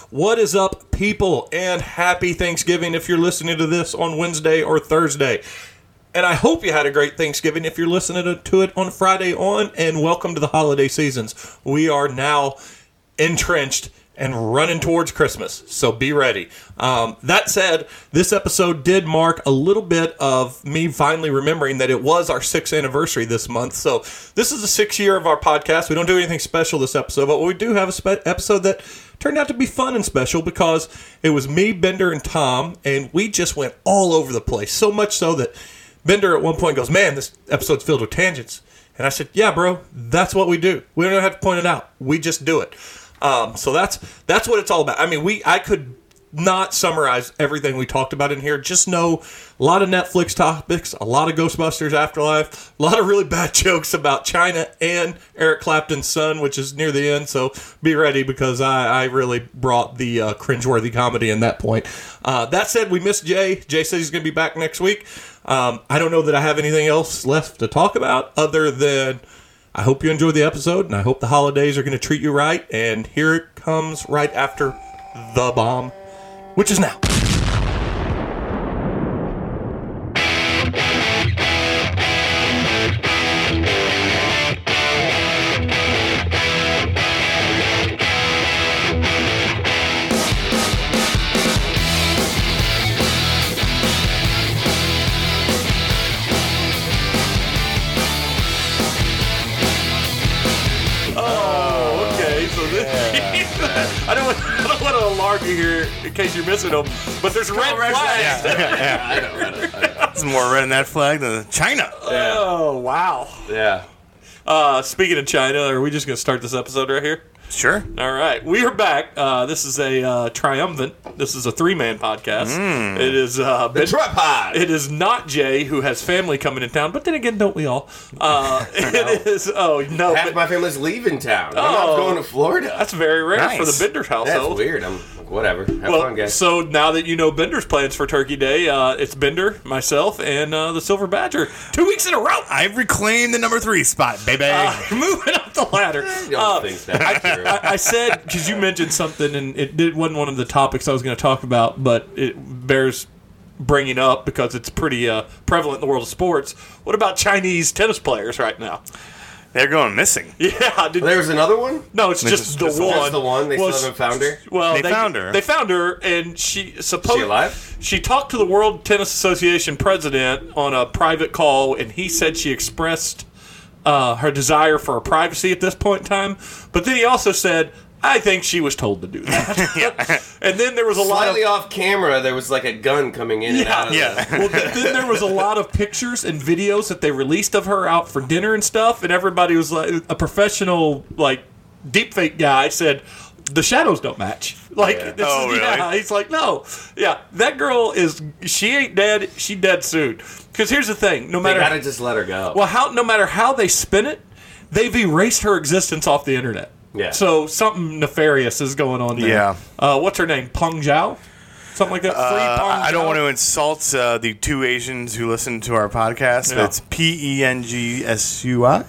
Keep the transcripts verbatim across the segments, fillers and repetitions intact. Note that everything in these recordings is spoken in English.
What is up, people, and happy Thanksgiving if you're listening to this on Wednesday or Thursday. And I hope you had a great Thanksgiving if you're listening to it on Friday on, and welcome to the holiday seasons. We are now entrenched and running towards Christmas, so be ready. Um, that said, this episode did mark a little bit of me finally remembering that it was our sixth anniversary this month. So this is the sixth year of our podcast. We don't do anything special this episode, but we do have a spe- episode that turned out to be fun and special because it was me, Bender, and Tom, and we just went all over the place. So much so that Bender at one point goes, "Man, this episode's filled with tangents." And I said, "Yeah, bro, that's what we do. We don't have to point it out. We just do it." Um, so that's that's what it's all about. I mean, we I could not summarize everything we talked about in here. Just know a lot of Netflix topics, a lot of Ghostbusters Afterlife, a lot of really bad jokes about China and Eric Clapton's son, which is near the end. So be ready because I, I really brought the uh, cringeworthy comedy in that point. Uh, that said, we missed Jay. Jay says he's going to be back next week. Um, I don't know that I have anything else left to talk about other than I hope you enjoyed the episode, and I hope the holidays are going to treat you right. And here it comes right after the bomb, which is now. I don't, want, I don't want to alarm you here in case you're missing them, but there's red flags. Yeah, yeah, yeah. I know, I know, I know. There's more red in that flag than China. Yeah. Oh, wow. Yeah. Uh, speaking of China, are we just going to start this episode right here? Sure. All right. We are back. Uh, this is a uh, triumphant. This is a three-man podcast. Mm. It is uh, the Tripod. It is not Jay, who has family coming in town, but then again, don't we all? Uh, it is. Oh no. Half but, my family's leaving town. I'm oh, not going to Florida. That's very rare nice. for the Benders household. That's weird. I'm like, whatever. Have well, fun, guys. So now that you know Bender's plans for Turkey Day, uh, it's Bender, myself, and uh, the Silver Badger. Two weeks in a row. I've reclaimed the number three spot, baby. Uh, moving up the ladder. You don't uh, think that's I, true. I, I said, because you mentioned something, and it, it wasn't one of the topics I was going to talk about, but it bears bringing up because it's pretty uh, prevalent in the world of sports. What about Chinese tennis players right now? They're going missing. Yeah. Did, There's another one? no, it's This just is the just one. That's the one? They Well, still haven't found her? Well, They found her. They found her, and she supposed She alive? She talked to the World Tennis Association president on a private call, and he said she expressed uh, her desire for her privacy at this point in time. But then he also said, I think she was told to do that. Yeah. And then there was a Slightly lot of... off camera, there was like a gun coming in and Yeah. out of Yeah. the... Well, th- then there was a lot of pictures and videos that they released of her out for dinner and stuff, and everybody was like, a professional, like, deepfake guy said, the shadows don't match. Like, Yeah. this Oh, is, really? yeah, he's like, no. Yeah, that girl is, she ain't dead, she dead soon. Because here's the thing, no They matter... gotta just let her go. Well, how no matter how they spin it, they've erased her existence off the internet. Yeah. So something nefarious is going on there. Yeah. Uh, what's her name? Peng Zhao? Something like that? Free Uh, Peng I don't Zhao? want to insult uh, the two Asians who listen to our podcast, Yeah. but it's P E N G S U I.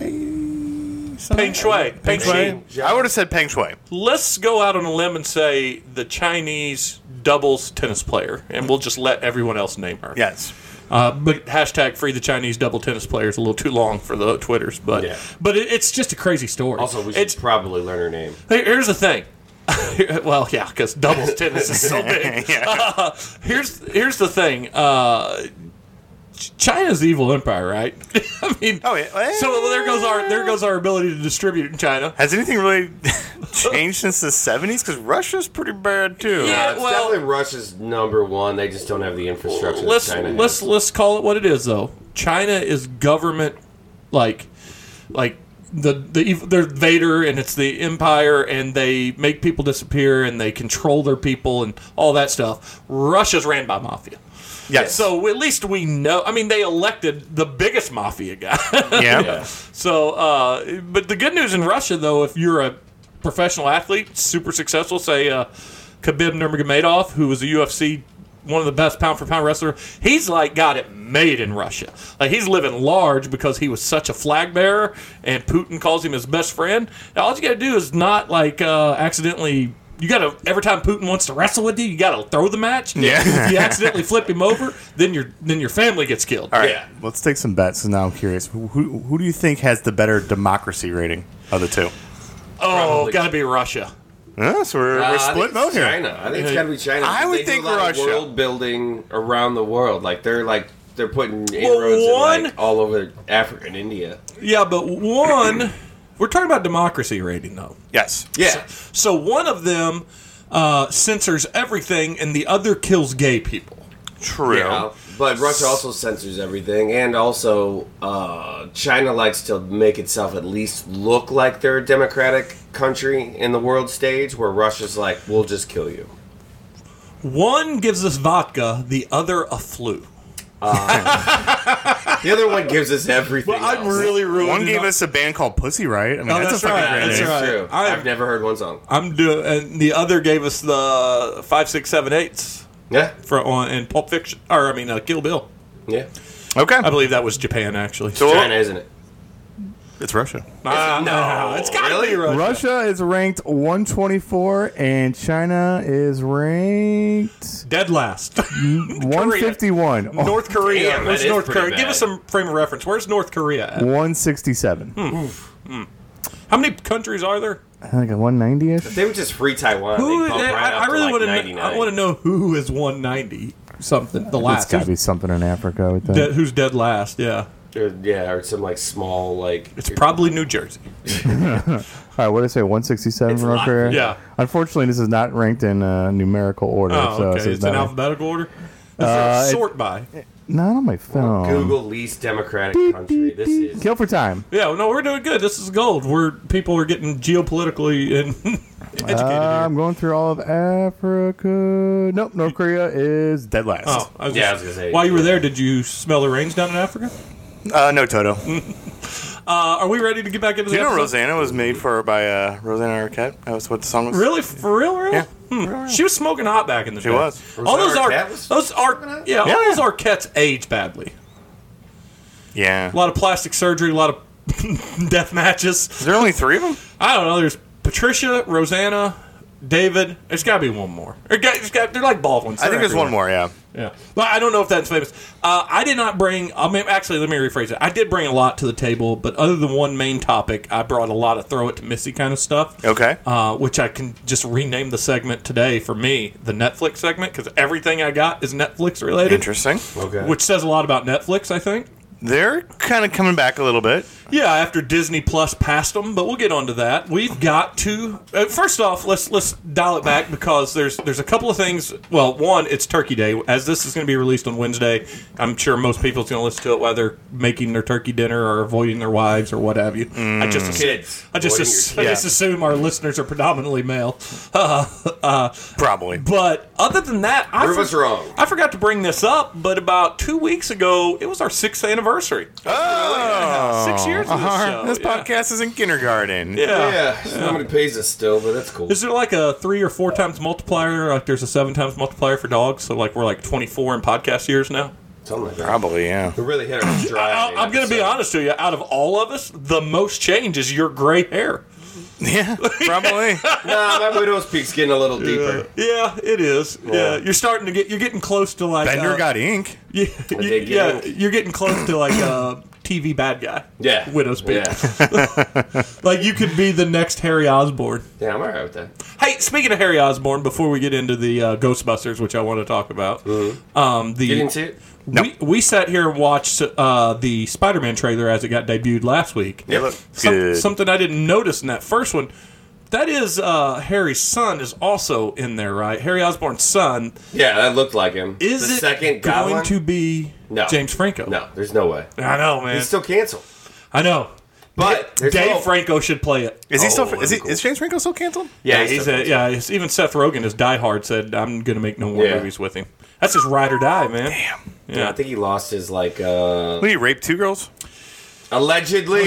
Peng Shui. Peng Shui. Shui. I would have said Peng Shui. Let's go out on a limb and say the Chinese doubles tennis player, and we'll just let everyone else name her. Yes. Uh, but hashtag free the Chinese double tennis player is a little too long for the Twitters, but Yeah. but it, it's just a crazy story. Also, we should it's, probably learn her name. Here- Here's the thing. Well, yeah, because doubles tennis is so big. Yeah. Uh, here's here's the thing. Uh, Ch- China's the evil empire, right? I mean, Oh, yeah. so there goes our there goes our ability to distribute in China. Has anything really changed since the seventies? Because Russia's pretty bad, too. Yeah. Uh, it's well- definitely Russia's number one. They just don't have the infrastructure Let's that China let's has. let's call it what it is, though. China is government, like like the the ev- they're Vader, and it's the empire, and they make people disappear, and they control their people, and all that stuff. Russia's ran by mafia. Yes. So at least we know. I mean, they elected the biggest mafia guy. Yeah. Yeah. So, uh, but the good news in Russia, though, if you're a professional athlete, super successful, say uh, Khabib Nurmagomedov, who was a U F C, one of the best pound for pound wrestler, he's like got it made in Russia. Like he's living large because he was such a flag bearer, and Putin calls him his best friend. Now, all you got to do is not like uh, accidentally You gotta every time Putin wants to wrestle with you, you gotta throw the match. Yeah. If you accidentally flip him over, then your then your family gets killed. All right, Yeah. let's take some bets. Now I'm curious. Who, who, who do you think has the better democracy rating of the two? Oh, Probably. gotta be Russia. Uh, so we're, Uh, we're I think split it's vote here. China. I think it's got to be China. I because would they think do a lot Russia. Of world building around the world, like they're like they're putting inroads in, one- like, all over Africa and India. Yeah, but one we're talking about democracy rating though. Yes. Yeah, So one of them uh, censors everything, and the other kills gay people. True. yeah. But Russia also censors everything, and also uh, China likes to make itself at least look like they're a democratic country in the world stage, where Russia's like, we'll just kill you. One gives us vodka, the other a flu. The other one gives us everything. Well, I'm else. really ruining. One gave us a band called Pussy Riot. I mean, Oh, that's, that's a fucking right. great That's name. right. True. I- I've never heard one song. I'm doing, and the other gave us the five, six, seven, eights Yeah, for on in Pulp Fiction, or I mean, uh, Kill Bill. yeah. Okay. I believe that was Japan actually. So China, isn't it? it's Russia. Uh, No, it's gotta really? be Russia. Russia is ranked one twenty-four and China is ranked Dead last. one fifty-one. Oh, North Korea. Damn, Where's that is North pretty Korea? Give bad. us some frame of reference. Where's North Korea at? one sixty-seven. How many countries are there? I think one ninety-ish. They would just free Taiwan. Who? They bump I, right I up really to want like to. Know, I ninety-nine. want to know who is one ninety something. The It's last. got to be Who's, something in Africa, I would think. dead, who's dead last? Yeah, Or, yeah, or some like small like. it's probably New Jersey. All right, what did I say? one sixty-seven It's for North lot- Korea? yeah. Unfortunately, this is not ranked in uh, numerical order. Oh, so okay. so It's in not- alphabetical order. Is Uh, there a it- sort by? Not on my phone. Google least democratic Beep, country. beep, This beep. is. Kill for time. Yeah, no, we're doing good. This is gold. We're people are getting geopolitically and educated Uh, here. I'm going through all of Africa. Nope, North Korea is dead last. Oh, I was Yeah, I just- was gonna say. while you were there, did you smell the rains down in Africa? Uh, no, Toto. Uh, are we ready to get back into Do the you know episode? Rosanna was made for by uh, Rosanna Arquette? That was what the song was. Really, for real, real? Yeah. Hmm. She was smoking hot back in the She day. was. All those Rosanna are Arquette was those are hot? yeah, all Yeah. those Arquettes age badly. Yeah. A lot of plastic surgery, a lot of death matches. Is there only three of them? I don't know. There's Patricia, Rosanna, David. There's got to be one more. There got- there's got- They're like Baldwins. I think They're there's one everywhere. more. Yeah. Yeah, but I don't know if that's famous. Uh, I did not bring. I mean, actually, let me rephrase it. I did bring a lot to the table, but other than one main topic, I brought a lot of throw it to Missy kind of stuff. Okay. Uh, which I can just rename the segment today for me, the Netflix segment, because everything I got is Netflix related. Interesting. Okay. Which says a lot about Netflix, I think. They're kind of coming back a little bit. Yeah, after Disney Plus passed them, but we'll get onto that. We've got to uh, first off, let's let's dial it back because there's there's a couple of things. Well, one, it's Turkey Day. As this is going to be released on Wednesday, I'm sure most people's going to listen to it while they're making their turkey dinner or avoiding their wives or what have you. I just assume, Kids. I just Avoiding ass- your I kids. just assume our listeners are predominantly male. Uh, uh, Probably. but other than that, I, Prove us wrong. I forgot to bring this up, but about two weeks ago, it was our sixth anniversary. Oh. Six years of this Uh-huh. show. This yeah. podcast is in kindergarten. Yeah. Yeah, nobody pays us still, but that's cool. Is there like a three or four times multiplier? Like there's a seven times multiplier for dogs. So like we're like twenty-four in podcast years now. Something like that. Probably, yeah. We really hit our stride. I, I'm going to be honest with you. Out of all of us, the most change is your gray hair. Yeah, probably. Nah, my widow's peak's getting a little deeper. Yeah, it is. Yeah, Yeah. you're starting to get. You're getting close to like. Bender uh, got ink. Yeah, you, did get yeah, ink. you're getting close to like a T V bad guy. Yeah. Widow's peak. Yeah. Like you could be the next Harry Osborn. Yeah, I'm alright with that. Hey, speaking of Harry Osborn, before we get into the uh, Ghostbusters, which I want to talk about, um, the You didn't see it? we we sat here and watched uh, the Spider-Man trailer as it got debuted last week. Yeah, look Some- good. Something I didn't notice in that first one. That is uh, Harry's son is also in there, right? Harry Osborn's son. Yeah, that looked like him. Is the it second going Goblin? to be No. James Franco? No, there's no way. I know, man. He's still canceled. I know. But there's Dave hope. Franco should play it. Is he Oh, still? Is that'd he? be cool. Is James Franco still canceled? Yeah, he's still a, canceled. yeah. He's, even Seth Rogen, his Die Hard, said, "I'm going to make no more Yeah. movies with him." That's his ride or die, man. Damn. Yeah, Yeah. I think he lost his like uh When he raped two girls? allegedly.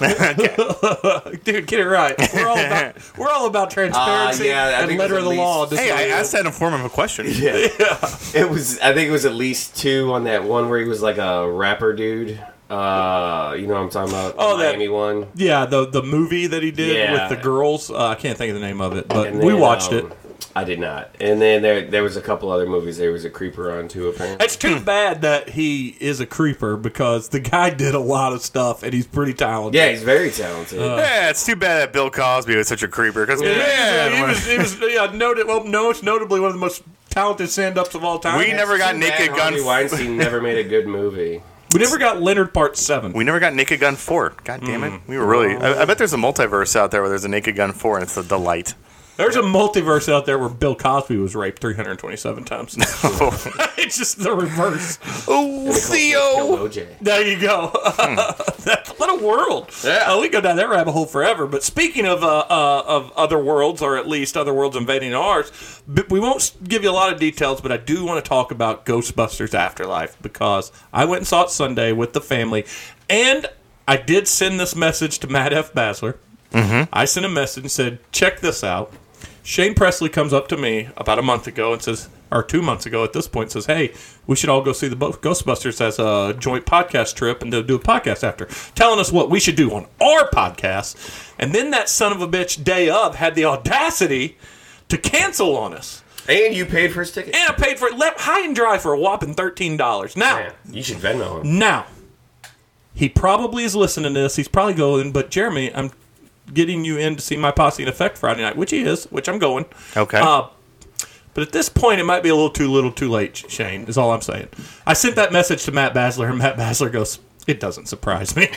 Dude, get it right. We're all about, we're all about transparency Uh, yeah, I and think letter it of was the at law. least- Hey, I Disclosure. asked that in form of a question. yeah. It was I think it was at least two on that one where he was like a rapper dude. Uh you know what I'm talking about? Oh, the that- Miami one. Yeah, the the movie that he did Yeah. with the girls. Uh, I can't think of the name of it, but And we then, watched um, it. I did not. And then there there was a couple other movies there was a creeper on too, apparently. It's too bad that he is a creeper because the guy did a lot of stuff and he's pretty talented. Yeah, he's very talented. Uh, Yeah, it's too bad that Bill Cosby was such a creeper. Because Yeah, man, he was, he was yeah, noted, well, most notably one of the most talented stand-ups of all time. We We, never got Too Naked bad Gun. Harvey Weinstein never made a good movie. never got Leonard Part seven. We never got Naked Gun four. God damn Mm. it. We were really. I, I bet there's a multiverse out there where there's a Naked Gun four and it's a delight. There's a multiverse out there where Bill Cosby was raped three hundred twenty-seven times. It's just the reverse. Oh, Kill O J. There you go. That's, what a world. Yeah. Uh, we go down that rabbit hole forever. But speaking of uh, uh, of other worlds, or at least other worlds invading ours, but we won't give you a lot of details, but I do want to talk about Ghostbusters Afterlife because I went and saw it Sunday with the family, and I did send this message to Matt F. Basler. Mm-hmm. I sent a message and said, check this out. Shane Presley comes up to me about a month ago and says, or two months ago at this point, says, hey, we should all go see the Bo- Ghostbusters as a joint podcast trip and do a podcast after, telling us what we should do on our podcast. And then that son of a bitch, day of, had the audacity to cancel on us. And you paid for his ticket. And I paid for it left high and dry for a whopping thirteen dollars. Now, Man, you should Venmo him. now, he probably is listening to this. He's probably going, but Jeremy, I'm getting you in to see my Posse in Effect Friday night, which he is, which I'm going. Okay. Uh, but at this point, it might be a little too little too late, Shane, is all I'm saying. I sent that message to Matt Basler, and Matt Basler goes, it doesn't surprise me.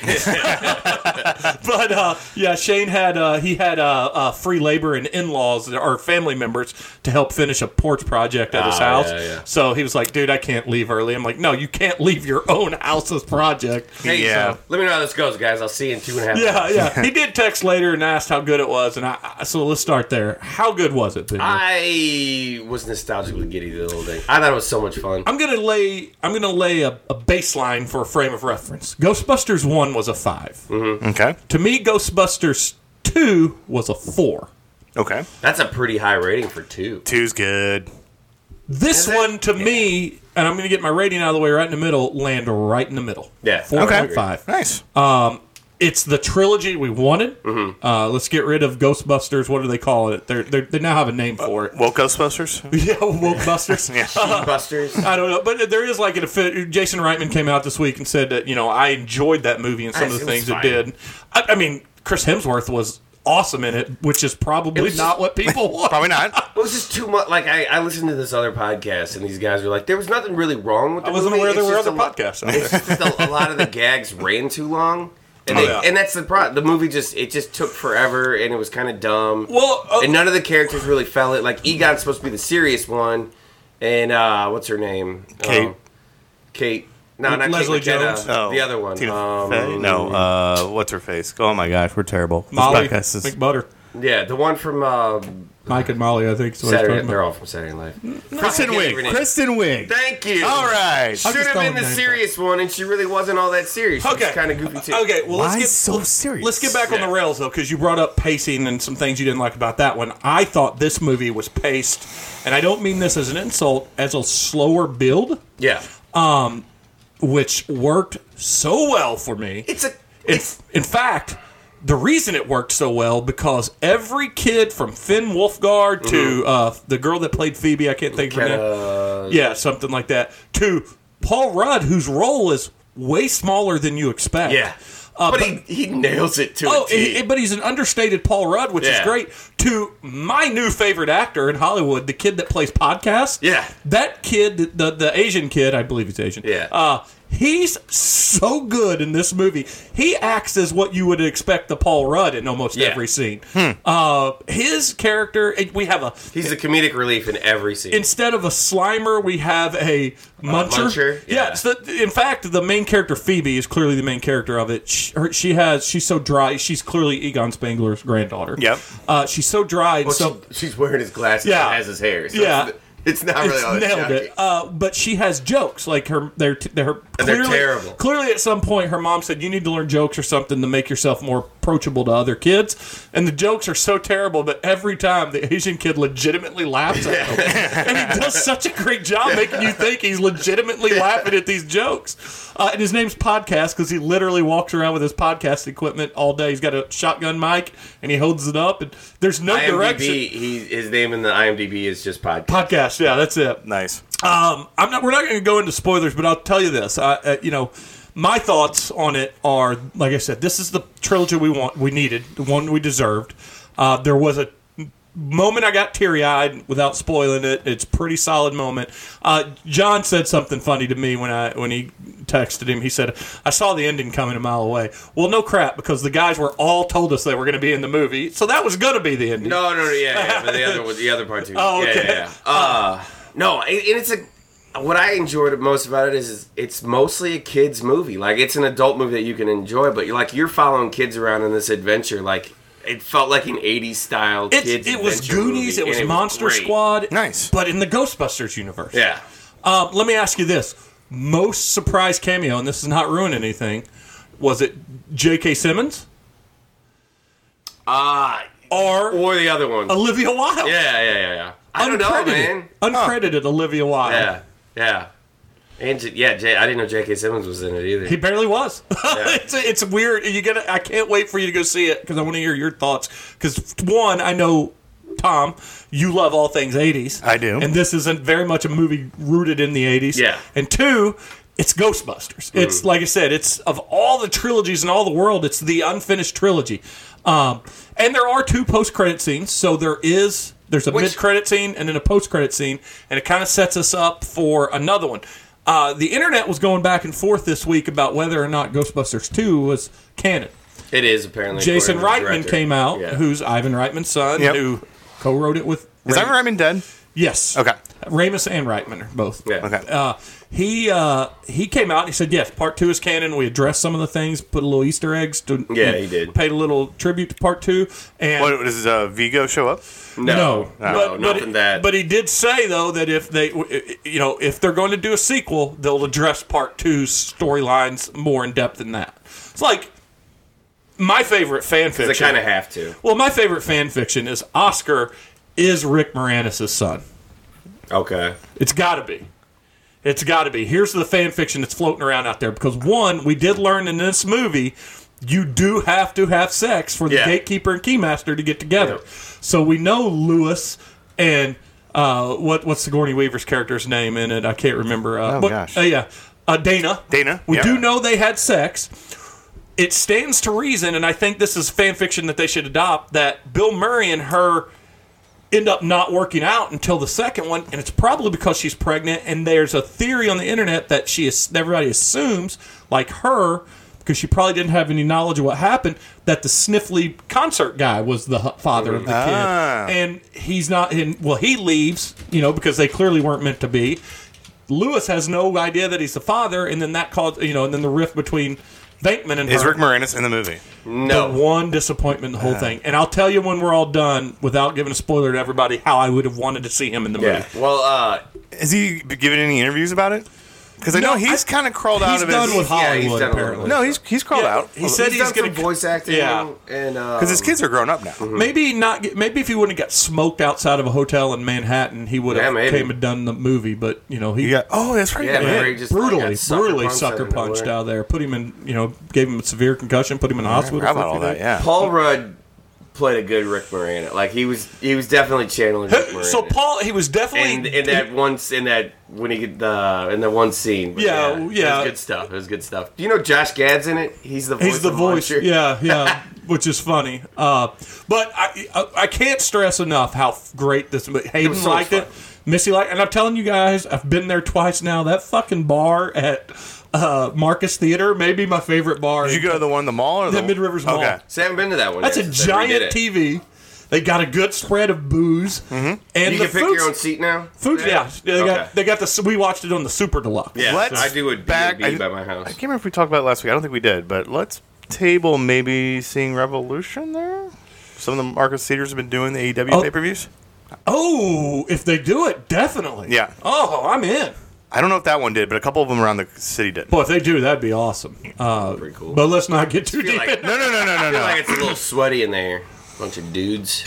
But, uh, yeah, Shane had, uh, he had uh, uh, free labor and in-laws, or family members, to help finish a porch project at his Oh, house. yeah, yeah. So he was like, dude, I can't leave early. I'm like, no, you can't leave your own house's project. Hey, Yeah. so let me know how this goes, guys. I'll see you in two and a half Yeah, hours. yeah. He did text later and asked how good it was, and I, I so let's start there. How good was it, Ben? I was nostalgically giddy the little thing. I thought it was so much fun. I'm gonna lay I'm gonna lay a, a baseline for a frame of reference. Ghostbusters one was a five. Okay. To me, Ghostbusters two was a four. Okay. That's a pretty high rating for two. Two's good. This Is it? one, to me, and I'm gonna get my rating out of the way right in the middle, land right in the middle. Yeah. four point five. Nice. It's the trilogy we wanted. Mm-hmm. Uh, let's get rid of Ghostbusters. What do they call it? They're, they're, they now have a name for it. Woke Ghostbusters? Yeah, Wokebusters. Yeah. Busters. I don't know, but there is like an affi- Jason Reitman came out this week and said that, you know, I enjoyed that movie and some I- of the it was things it fine. did. I, I mean, Chris Hemsworth was awesome in it, which is probably It was not what people want. Probably not. It was just too much. Like, I, I listened to this other podcast, and these guys were like, there was nothing really wrong with the I wasn't movie. aware there It's were just other a lot- podcasts out It's there. just a, a lot of the gags ran too long. And, Oh, they, yeah. and that's the problem. The movie just, it just took forever, and it was kind of dumb. Well, uh, and none of the characters really fell it. Like, Egon's supposed to be the serious one, and, uh, what's her name? Kate. Um, Kate. No, not Leslie Kate McKenna, Jones? Oh. The other one. Tina um, Fey? No, uh, what's her face? Oh my gosh, we're terrible. This Molly podcast is- McButter. Yeah, the one from uh, Mike and Molly, I think. Is what he's Saturday. talking They're about. all from Saturday Night Live. Kristen I can't Wiig. even- Kristen Wiig. Thank you. All right. Should just have been throwing the names serious one, and she really wasn't all that serious. She Okay. was kind of goofy too. Okay, well, let's Why get so let's- serious? Let's get back on the rails though, because you brought up pacing and some things you didn't like about that one. I thought this movie was paced, and I don't mean this as an insult, as a slower build, Yeah, which worked so well for me. it's a. In, It's, in fact, the reason it worked so well because every kid from Finn Wolfgard to uh, the girl that played Phoebe, I can't think of her name. uh, Yeah, something like that. To Paul Rudd, whose role is way smaller than you expect. yeah, Uh, but, but- he he nails it to Oh, a T. he- but he's an understated Paul Rudd, which is Yeah. great. To my new favorite actor in Hollywood, the kid that plays Podcast. Yeah. That kid, the the Asian kid, I believe he's Asian. Yeah. Uh, he's so good in this movie. He acts as what you would expect the Paul Rudd in almost Yeah. every scene. Uh, his character, we have a He's the comedic relief in every scene. instead of a Slimer, we have a muncher. muncher? Yeah. Yeah. it's the, in fact, the main character Phoebe is clearly the main character of it. She, her, she has she's so dry. She's clearly Egon Spengler's granddaughter. Yep. Uh, she's so dry. And well, so she, she's wearing his glasses Yeah. and has his hair. So Yeah. it's, it's not really it's all that nailed shocking. it. Uh, but she has jokes like her. They're t- they're And they're clearly, terrible. Clearly, at some point, her mom said, "You need to learn jokes or something to make yourself more approachable to other kids. And the jokes are so terrible, but every time the Asian kid legitimately laughs at them. And he does such a great job making you think he's legitimately laughing at these jokes. Uh, and his name's Podcast because he literally walks around with his podcast equipment all day. He's got a shotgun mic and he holds it up, and there's no I M D B, direction. He, his name in the I M D B is just Podcast. Podcast, yeah, that's it. Nice. Um, I'm not. We're not going to go into spoilers, but I'll tell you this. I, uh, you know, my thoughts on it are, like I said, this is the trilogy we want, we needed, the one we deserved. Uh, there was a moment I got teary-eyed without spoiling it. It's a pretty solid moment. Uh, John said something funny to me when I when he texted him. He said, "I saw the ending coming a mile away." Well, no crap, because the guys were all told us they were going to be in the movie, so that was going to be the ending. No, no, no, yeah, yeah, but the other was the other part too. Oh, okay. Yeah, yeah, yeah. Uh, no, and it's a. What I enjoyed most about it is, is it's mostly a kids movie. Like, it's an adult movie that you can enjoy, but you're like you're following kids around in this adventure. Like, it felt like an eighties style It's, kids. it was adventure Goonies, movie, it was and Monster great. Squad, Nice. but in the Ghostbusters universe. Yeah. Um, let me ask you this: most surprise cameo, and this is not ruining anything. Was it J K. Simmons Ah, or or the other one. Olivia Wilde? Yeah, yeah, yeah, yeah. I don't know, Uncredited. man. Uncredited Olivia Wilde. Yeah, yeah. And J- yeah, J- I didn't know J K. Simmons was in it either. He barely was. it's it's weird. You get. I can't wait for you to go see it because I want to hear your thoughts. Because one, I know, Tom, you love all things eighties. I do. And this isn't very much a movie rooted in the eighties. Yeah. And two, it's Ghostbusters. It's like I said, it's of all the trilogies in all the world, it's the unfinished trilogy. Um, and there are two post-credit scenes. So there is there's a Which- mid-credit scene and then a post-credit scene, and it kind of sets us up for another one. Uh, the internet was going back and forth this week about whether or not Ghostbusters two was canon. It is apparently. Jason according to the Reitman director. came out, Yeah. who's Ivan Reitman's son, Yep. who co-wrote it with. Is Ray- Ivan Reitman dead? Yes. Okay. Ramis and Reitman are both. Yeah. Okay. Uh, he uh, he came out and he said, yes, part two is canon. We addressed some of the things, put a little Easter eggs. To, Yeah, he did. Paid a little tribute to part two. And What does uh, Vigo show up? No, no, no, but, nothing but, that. But he did say though that if they, you know, if they're going to do a sequel, they'll address part two's storylines more in depth than that. It's like my favorite fan fiction. they kind of have to. Well, my favorite fan fiction is Oscar is Rick Moranis' son. Okay. It's got to be. It's got to be. Here's the fan fiction that's floating around out there. Because, one, we did learn in this movie, you do have to have sex for the Yeah. gatekeeper and keymaster to get together. Yeah. So we know Lewis and uh, what what's Sigourney Weaver's character's name in it? I can't remember. Uh, Oh, but- gosh. Uh, yeah. Uh, Dana. Dana, We yeah. do know they had sex. It stands to reason, and I think this is fan fiction that they should adopt, that Bill Murray and her end up not working out until the second one, and it's probably because she's pregnant. And there's a theory on the internet that she is, everybody assumes, like her, because she probably didn't have any knowledge of what happened, that the sniffly concert guy was the hu- father of the Ah. kid, and he's not. In, well, he leaves, you know, because they clearly weren't meant to be. Lewis has no idea that he's the father, and then that caused, you know, and then the rift between Bankman and Is her. Rick Moranis in the movie? No. The one disappointment in the whole thing. And I'll tell you when we're all done, without giving a spoiler to everybody, how I would have wanted to see him in the movie. Yeah. Well, uh, Has he given any interviews about it? Because I No, know he's I- kind of crawled out He's of done his. with Yeah, he's Hollywood, done with apparently. No, he's he's crawled Yeah, out. he said he's, he's done going some to voice acting. Yeah. And uh, because his kids are grown up now. Maybe not. Get, maybe if he wouldn't have got smoked outside of a hotel in Manhattan, he would Yeah, have maybe. came and done the movie. But you know, he You got, oh, that's right. Yeah, Yeah, remember he just, like, brutally, got sucker brutally punched sucker out of punched nowhere. out there. Put him in. You know, gave him a severe concussion. Put him in the hospital. How for a about all few that? days. Yeah. Paul Rudd played a good Rick Moranis. Like he was, he was definitely channeling Rick Moranis. So Paul, he was definitely in, in that one, in that when he get the in that one scene. But Yeah, it yeah. was good stuff. It was good stuff. Do you know Josh Gad's in it? He's the voice. He's the of voice, Muncher. yeah, yeah, which is funny. Uh, but I, I, I can't stress enough how f- great this movie. Hayden was so liked fun. it, Missy liked, and I'm telling you guys, I've been there twice now. That fucking bar at uh, Marcus Theater, maybe my favorite bar. Did you go to the one in the mall or The the Mid Rivers Mall. Okay. See, I haven't been to that one. That's yet a since they redid giant it. T V. They got a good spread of booze, mm-hmm. and You the can pick food's- your own seat now. Food, yeah, they Okay. got they got the. We watched it on the Super Deluxe. Yeah, Let's I do a B back- and B I- by my house. I can't remember if we talked about it last week. I don't think we did, but let's table maybe seeing Revolution there. Some of the Marcus Theaters have been doing the A E W Oh. pay-per-views. Oh, if they do it, definitely. Yeah. Oh, I'm in. I don't know if that one did, but a couple of them around the city did. Boy, if they do, that'd be awesome. Uh, Pretty cool. But let's not get too feel deep. like- in. No, no, no, no, no, I feel no. like it's a little sweaty in there. Bunch of dudes.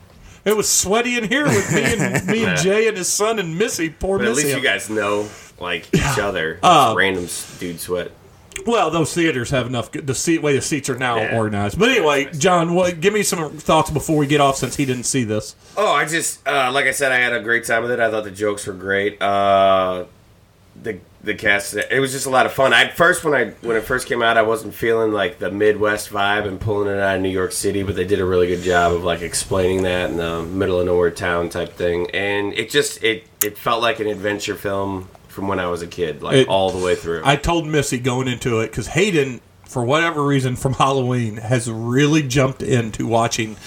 It was sweaty in here with me and me and Jay and his son and Missy. Poor But at Missy. least you guys know, like, each other. Uh, It's random s- dude sweat. Well, those theaters have enough. The seat way the seats are now Yeah. organized. But anyway, John, what, give me some thoughts before we get off, since he didn't see this. Oh, I just, uh, like I said, I had a great time with it. I thought the jokes were great. Uh, the the cast, it was just a lot of fun. I first when I when it first came out, I wasn't feeling like the Midwest vibe and pulling it out of New York City, but they did a really good job of like explaining that in the middle of nowhere town type thing, and it just it it felt like an adventure film from when I was a kid, like It- all the way through. I told Missy going into it, because Hayden, for whatever reason, from Halloween, has really jumped into watching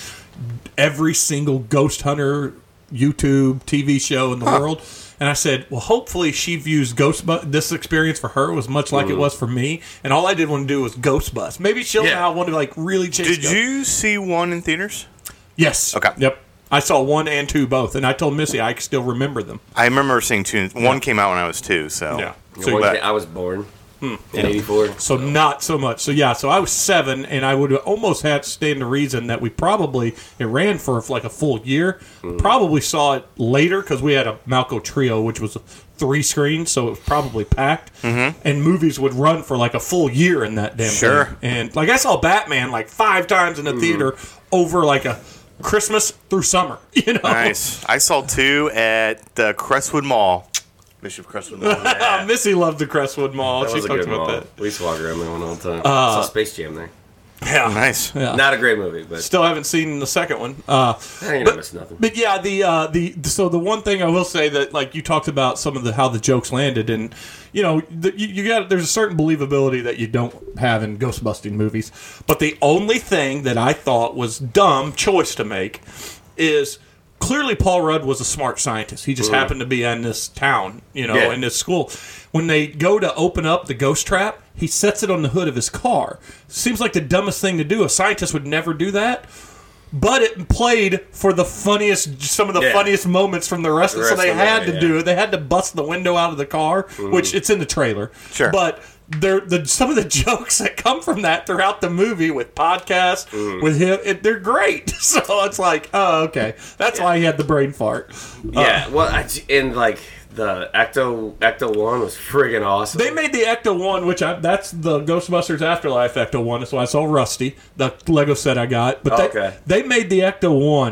every single ghost hunter YouTube T V show in the world. And I said, well, hopefully she views Ghostbusters. This experience for her was much like it was for me. And all I did want to do was Ghostbusters.Maybe she'll Yeah. now want to like really chase. Did Ghost- you see one in theaters? Yes. Okay. Yep. I saw one and two both, and I told Missy I still remember them. I remember seeing two. One came out when I was two, so. Yeah. You So, know, but- I was born in eighty-four. so not so much. So yeah. So I was seven, and I would almost have to stand to reason that we probably it ran for like a full year. Probably saw it later because we had a Malco Trio, which was three screens, so it was probably packed. Mm-hmm. And movies would run for like a full year in that damn Sure. thing. And like I saw Batman like five times in the theater over like a Christmas through summer. You know. Nice. I saw two at the Crestwood Mall. Mission of Crestwood Mall. Uh, Missy loved the Crestwood Mall. That She was a talked good about mall. that. We used to walk around there one all the time. Saw Space Jam there. Yeah. Nice. Yeah. Not a great movie, but Still haven't seen the second one. Uh, I ain't missed nothing. But yeah, the uh, the so the one thing I will say that like you talked about some of the how the jokes landed, and you know the, you, you got there's a certain believability that you don't have in ghost busting movies. But the only thing that I thought was dumb choice to make is clearly Paul Rudd was a smart scientist. He just happened to be in this town, you know, Yeah. in this school. When they go to open up the ghost trap, he sets it on the hood of his car. Seems like the dumbest thing to do. A scientist would never do that. But it played for the funniest, some of the Yeah. funniest moments from the rest. The of it. So rest they of it, had to yeah. do it. They had to bust the window out of the car, which it's in the trailer. Sure. But there, the some of the jokes that come from that throughout the movie with podcast with him, it, they're great. So it's like, oh, okay, that's why he had the brain fart. Yeah, well, I, and like the Ecto Ecto One was friggin' awesome. They made the Ecto one, which I, that's the Ghostbusters Afterlife Ecto one. That's why I saw Rusty, the Lego set I got. But they, Okay. they made the Ecto one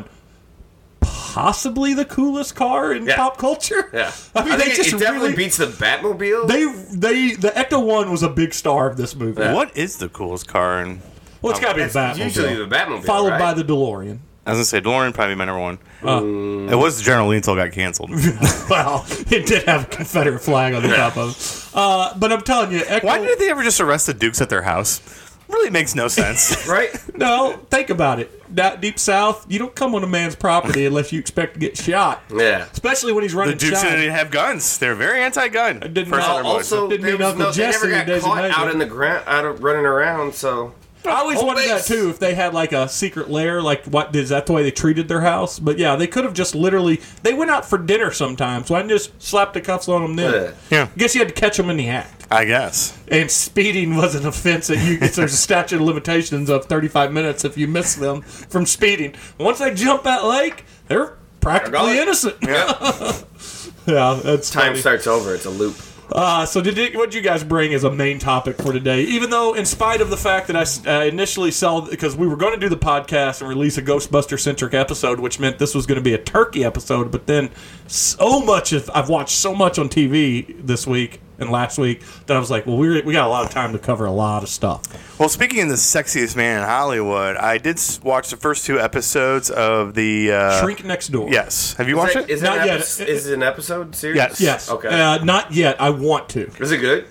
possibly the coolest car in Yeah. pop culture. yeah, I mean, I they think just it, it definitely really, beats the Batmobile. they they the Ecto one was a big star of this movie. Yeah. What is the coolest car? And Well, it's got to be the It's Batmobile, usually the Batmobile, followed right? by the DeLorean. I was gonna say DeLorean probably my number one. Uh, It was the General Lee until it got canceled. Well, it did have a Confederate flag on the top of it. Uh, but I'm telling you, Ecto, Why did they ever just arrest the Dukes at their house? Really makes no sense. right? no, think about it. That deep south, you don't come on a man's property unless you expect to get shot. Yeah. Especially when he's The running Dukes shot. didn't have guns. They're very anti-gun. didn't First know- and foremost. Also, Didn't there mean was Uncle no, they Jesse never got caught designated. out in the ground, out of running around. So I always Home wondered that base. too. If they had like a secret lair, like what is that the way they treated their house? But yeah, they could have just literally. They went out for dinner sometimes, so I just slapped the cuffs on them then. Yeah. Yeah. I guess you had to catch them in the act. I guess. And speeding was an offense that you. There's a statute of limitations of thirty-five minutes if you miss them from speeding. Once they jump that lake, they're practically They're gone. innocent. yeah, Yeah, that's time funny. starts over. It's a loop. Uh, so did it, what did you guys bring as a main topic for today? Even though, in spite of the fact that I uh, initially saw, because we were going to do the podcast and release a Ghostbuster-centric episode, which meant this was going to be a turkey episode, but then so much of, I've watched so much on T V this week and last week that I was like, well, we we got a lot of time to cover a lot of stuff. Well, speaking of the sexiest man in Hollywood, I did s- watch the first two episodes of the. Uh, Shrink Next Door. Yes. Have you Is watched it, it? is, it Not an yet. epi- is it an episode series? Yes. Yes. Okay. Uh, not yet. I want to. Is it good?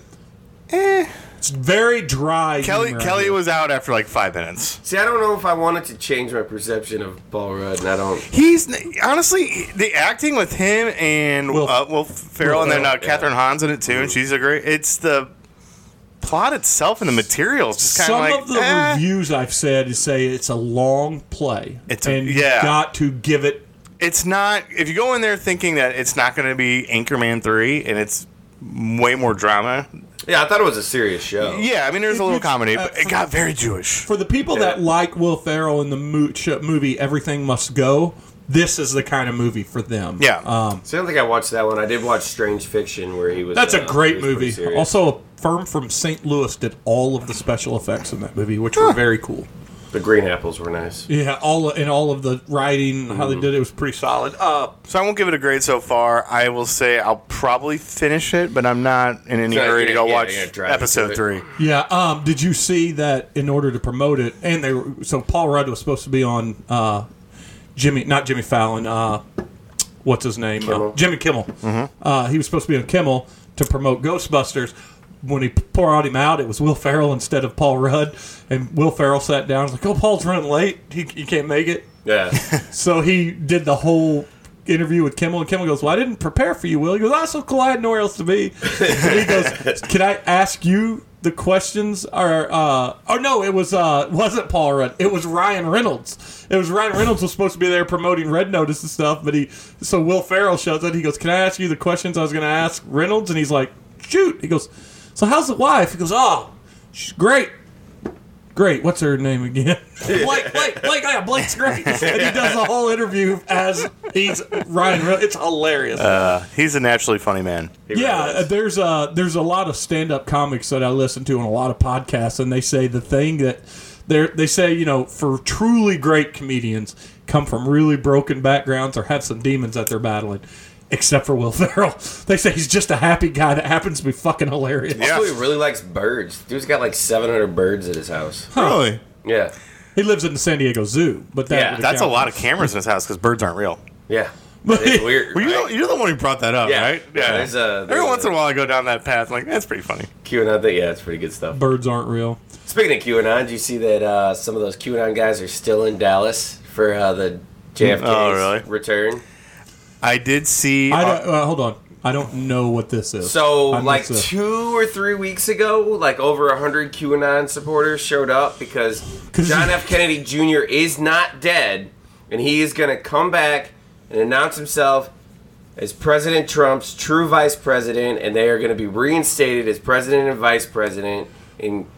It's very dry. Kelly humor Kelly out was out after like five minutes. See, I don't know if I wanted to change my perception of Paul Rudd, and I don't. He's honestly the acting with him and Will- Will, uh, Will Ferrell, Will and then uh, Ferrell, yeah. Catherine Hahn's in it too, and she's a great. It's the plot itself and the materials just kind Some like of the eh. reviews I've said is say it's a long play. It's a- and yeah. you've got to give it. It's not. If you go in there thinking that it's not going to be Anchorman three, and it's way more drama. Yeah, I thought it was a serious show. Yeah, I mean, there's a little It's, comedy, uh, but it got very Jewish. For the people Yeah. that like Will Ferrell in the mo- sh- movie Everything Must Go, this is the kind of movie for them. Yeah. Um, So I don't think I watched that one. I did watch Strange Fiction, where he was. that's uh, a great he was pretty movie. serious. Also, a firm from Saint Louis did all of the special effects in that movie, which were very cool. the green apples were nice. Yeah, all and all of the writing, how they did it was pretty solid. Uh, So I won't give it a grade so far. I will say I'll probably finish it, but I'm not in any So hurry to you're- go yeah, watch you're gonna drive episode into three. yeah. Um, did you see that in order to promote it, and they were, so Paul Rudd was supposed to be on uh, Jimmy, not Jimmy Fallon. Uh, what's his name? Kimmel. Uh, Jimmy Kimmel. Uh, he was supposed to be on Kimmel to promote Ghostbusters. When he poured him out, it was Will Ferrell instead of Paul Rudd, and Will Ferrell sat down. and was like, "Oh, Paul's running late. He, he can't make it." Yeah. So he did the whole interview with Kimmel, and Kimmel goes, "Well, I didn't prepare for you, Will." He goes, "Oh, so cool. I had nowhere else to be." And he goes, "Can I ask you the questions?" Or, uh, oh no, it was uh, wasn't Paul Rudd. It was Ryan Reynolds. It was Ryan Reynolds was supposed to be there promoting Red Notice and stuff, but he so Will Ferrell shows up. He goes, "Can I ask you the questions I was going to ask Reynolds?" And he's like, "Shoot." He goes, "So how's the wife?" He goes, "Oh, she's great." Great. What's her name again? Blake, Blake, Blake, yeah, Blake's great. And he does the whole interview as he's Ryan Reynolds. It's hilarious. Uh, he's a naturally funny man. He yeah, really uh, is. there's uh, there's a lot of stand-up comics that I listen to and a lot of podcasts, and they say the thing that they they say, you know, for truly great comedians come from really broken backgrounds or have some demons that they're battling. Except for Will Ferrell. They say he's just a happy guy that happens to be fucking hilarious. Yeah. Also, he really likes birds. Dude's got like seven hundred birds at his house. Really? Yeah. He lives in the San Diego Zoo, but that Yeah, would That's a count. lot of cameras in his house because birds aren't real. Yeah. It's weird. Well, you're, right? the, you're the one who brought that up, Yeah. right? Yeah, there's a- there's Every once a- in a while I go down that path. I'm like, that's pretty funny. QAnon thing. Yeah, it's pretty good stuff. Birds aren't real. Speaking of QAnon, did you see that uh, some of those QAnon guys are still in Dallas for uh, the J F K's Oh, really? return? I did see. I uh, don't, uh, hold on. I don't know what this is. So, I like missed it. two or three weeks ago, like over a hundred QAnon supporters showed up because 'Cause John he- F. Kennedy Junior is not dead, and he is going to come back and announce himself as President Trump's true vice president, and they are going to be reinstated as president and vice president. And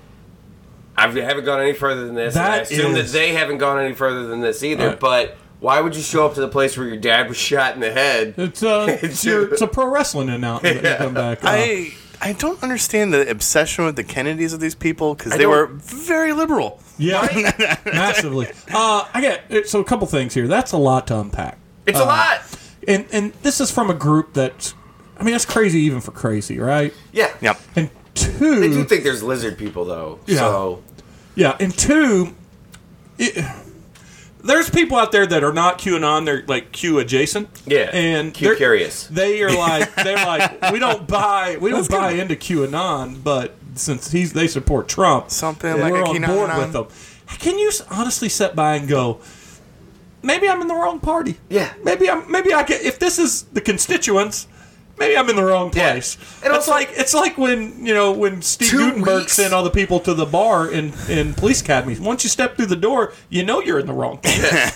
I haven't gone any further than this. and I That assume is- that they haven't gone any further than this either. Alright. But why would you show up to the place where your dad was shot in the head? It's, uh, it's, your, it's a pro wrestling announcement that you come back. Uh, I I don't understand the obsession with the Kennedys of these people because I they don't- were very liberal. yeah, massively. Uh, I get it, so a couple things here. That's a lot to unpack. It's Uh, a lot. And and this is from a group that, I mean, that's crazy even for crazy, right? Yeah. Yep. And two, I do think there's lizard people though. Yeah. So yeah, and two, it, there's people out there that are not QAnon. They're like Q adjacent. yeah, and Q they're- curious. They are like they're like we don't buy we don't buy into QAnon, but since he's they support Trump, Something we're like a on board QAnon. with them. Can you s- honestly sit by and go, maybe I'm in the wrong party? Yeah. Maybe I'm maybe I get if this is the constituents. Maybe I'm in the wrong Yeah. place. And It's also- like it's like when you know when Steve Two Gutenberg weeks. sent all the people to the bar in, in police academies. Once you step through the door, you know you're in the wrong place.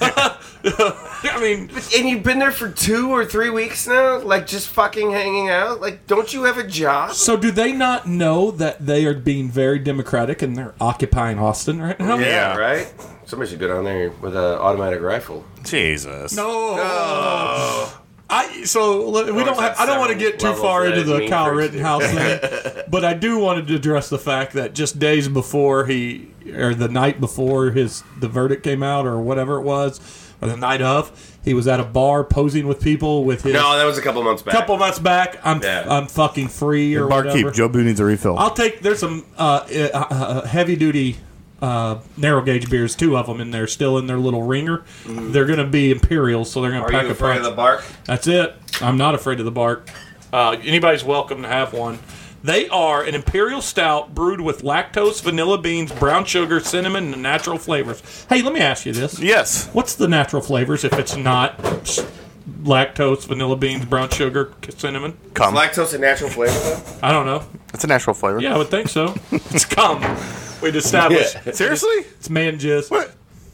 I mean, And you've been there for two or three weeks now, like just fucking hanging out. Like, don't you have a job? so do they not know that they are being very democratic and they're occupying Austin right now? Yeah. right. Somebody should go down there with an automatic rifle. Jesus. No. I so we don't. it's Have, at I don't want to several get too levels far that into the mean Kyle person. Rittenhouse thing, but I do want to address the fact that just days before he, or the night before his the verdict came out, or whatever it was, or the night of, he was at a bar posing with people with his. No, that was a couple months back. couple months back, I'm Yeah. I'm fucking free or whatever. Barkeep, Joe Boo needs a refill. I'll take. There's some uh, uh, uh, heavy duty uh, narrow gauge beers, two of them in there, still in their little ringer. They're going to be imperials, so they're going to Are pack you a afraid punch. of the bark? That's it. I'm not afraid of the bark. Uh, anybody's welcome to have one. They are an imperial stout brewed with lactose, vanilla beans, brown sugar, cinnamon, and natural flavors. Hey, let me ask you this. Yes. What's the natural flavors if it's not lactose, vanilla beans, brown sugar, cinnamon? Cum. Lactose a natural flavor, though? I don't know. That's a natural flavor. Yeah, I would think so. It's cum. We'd established. Yeah. Seriously? It's man jizz. What?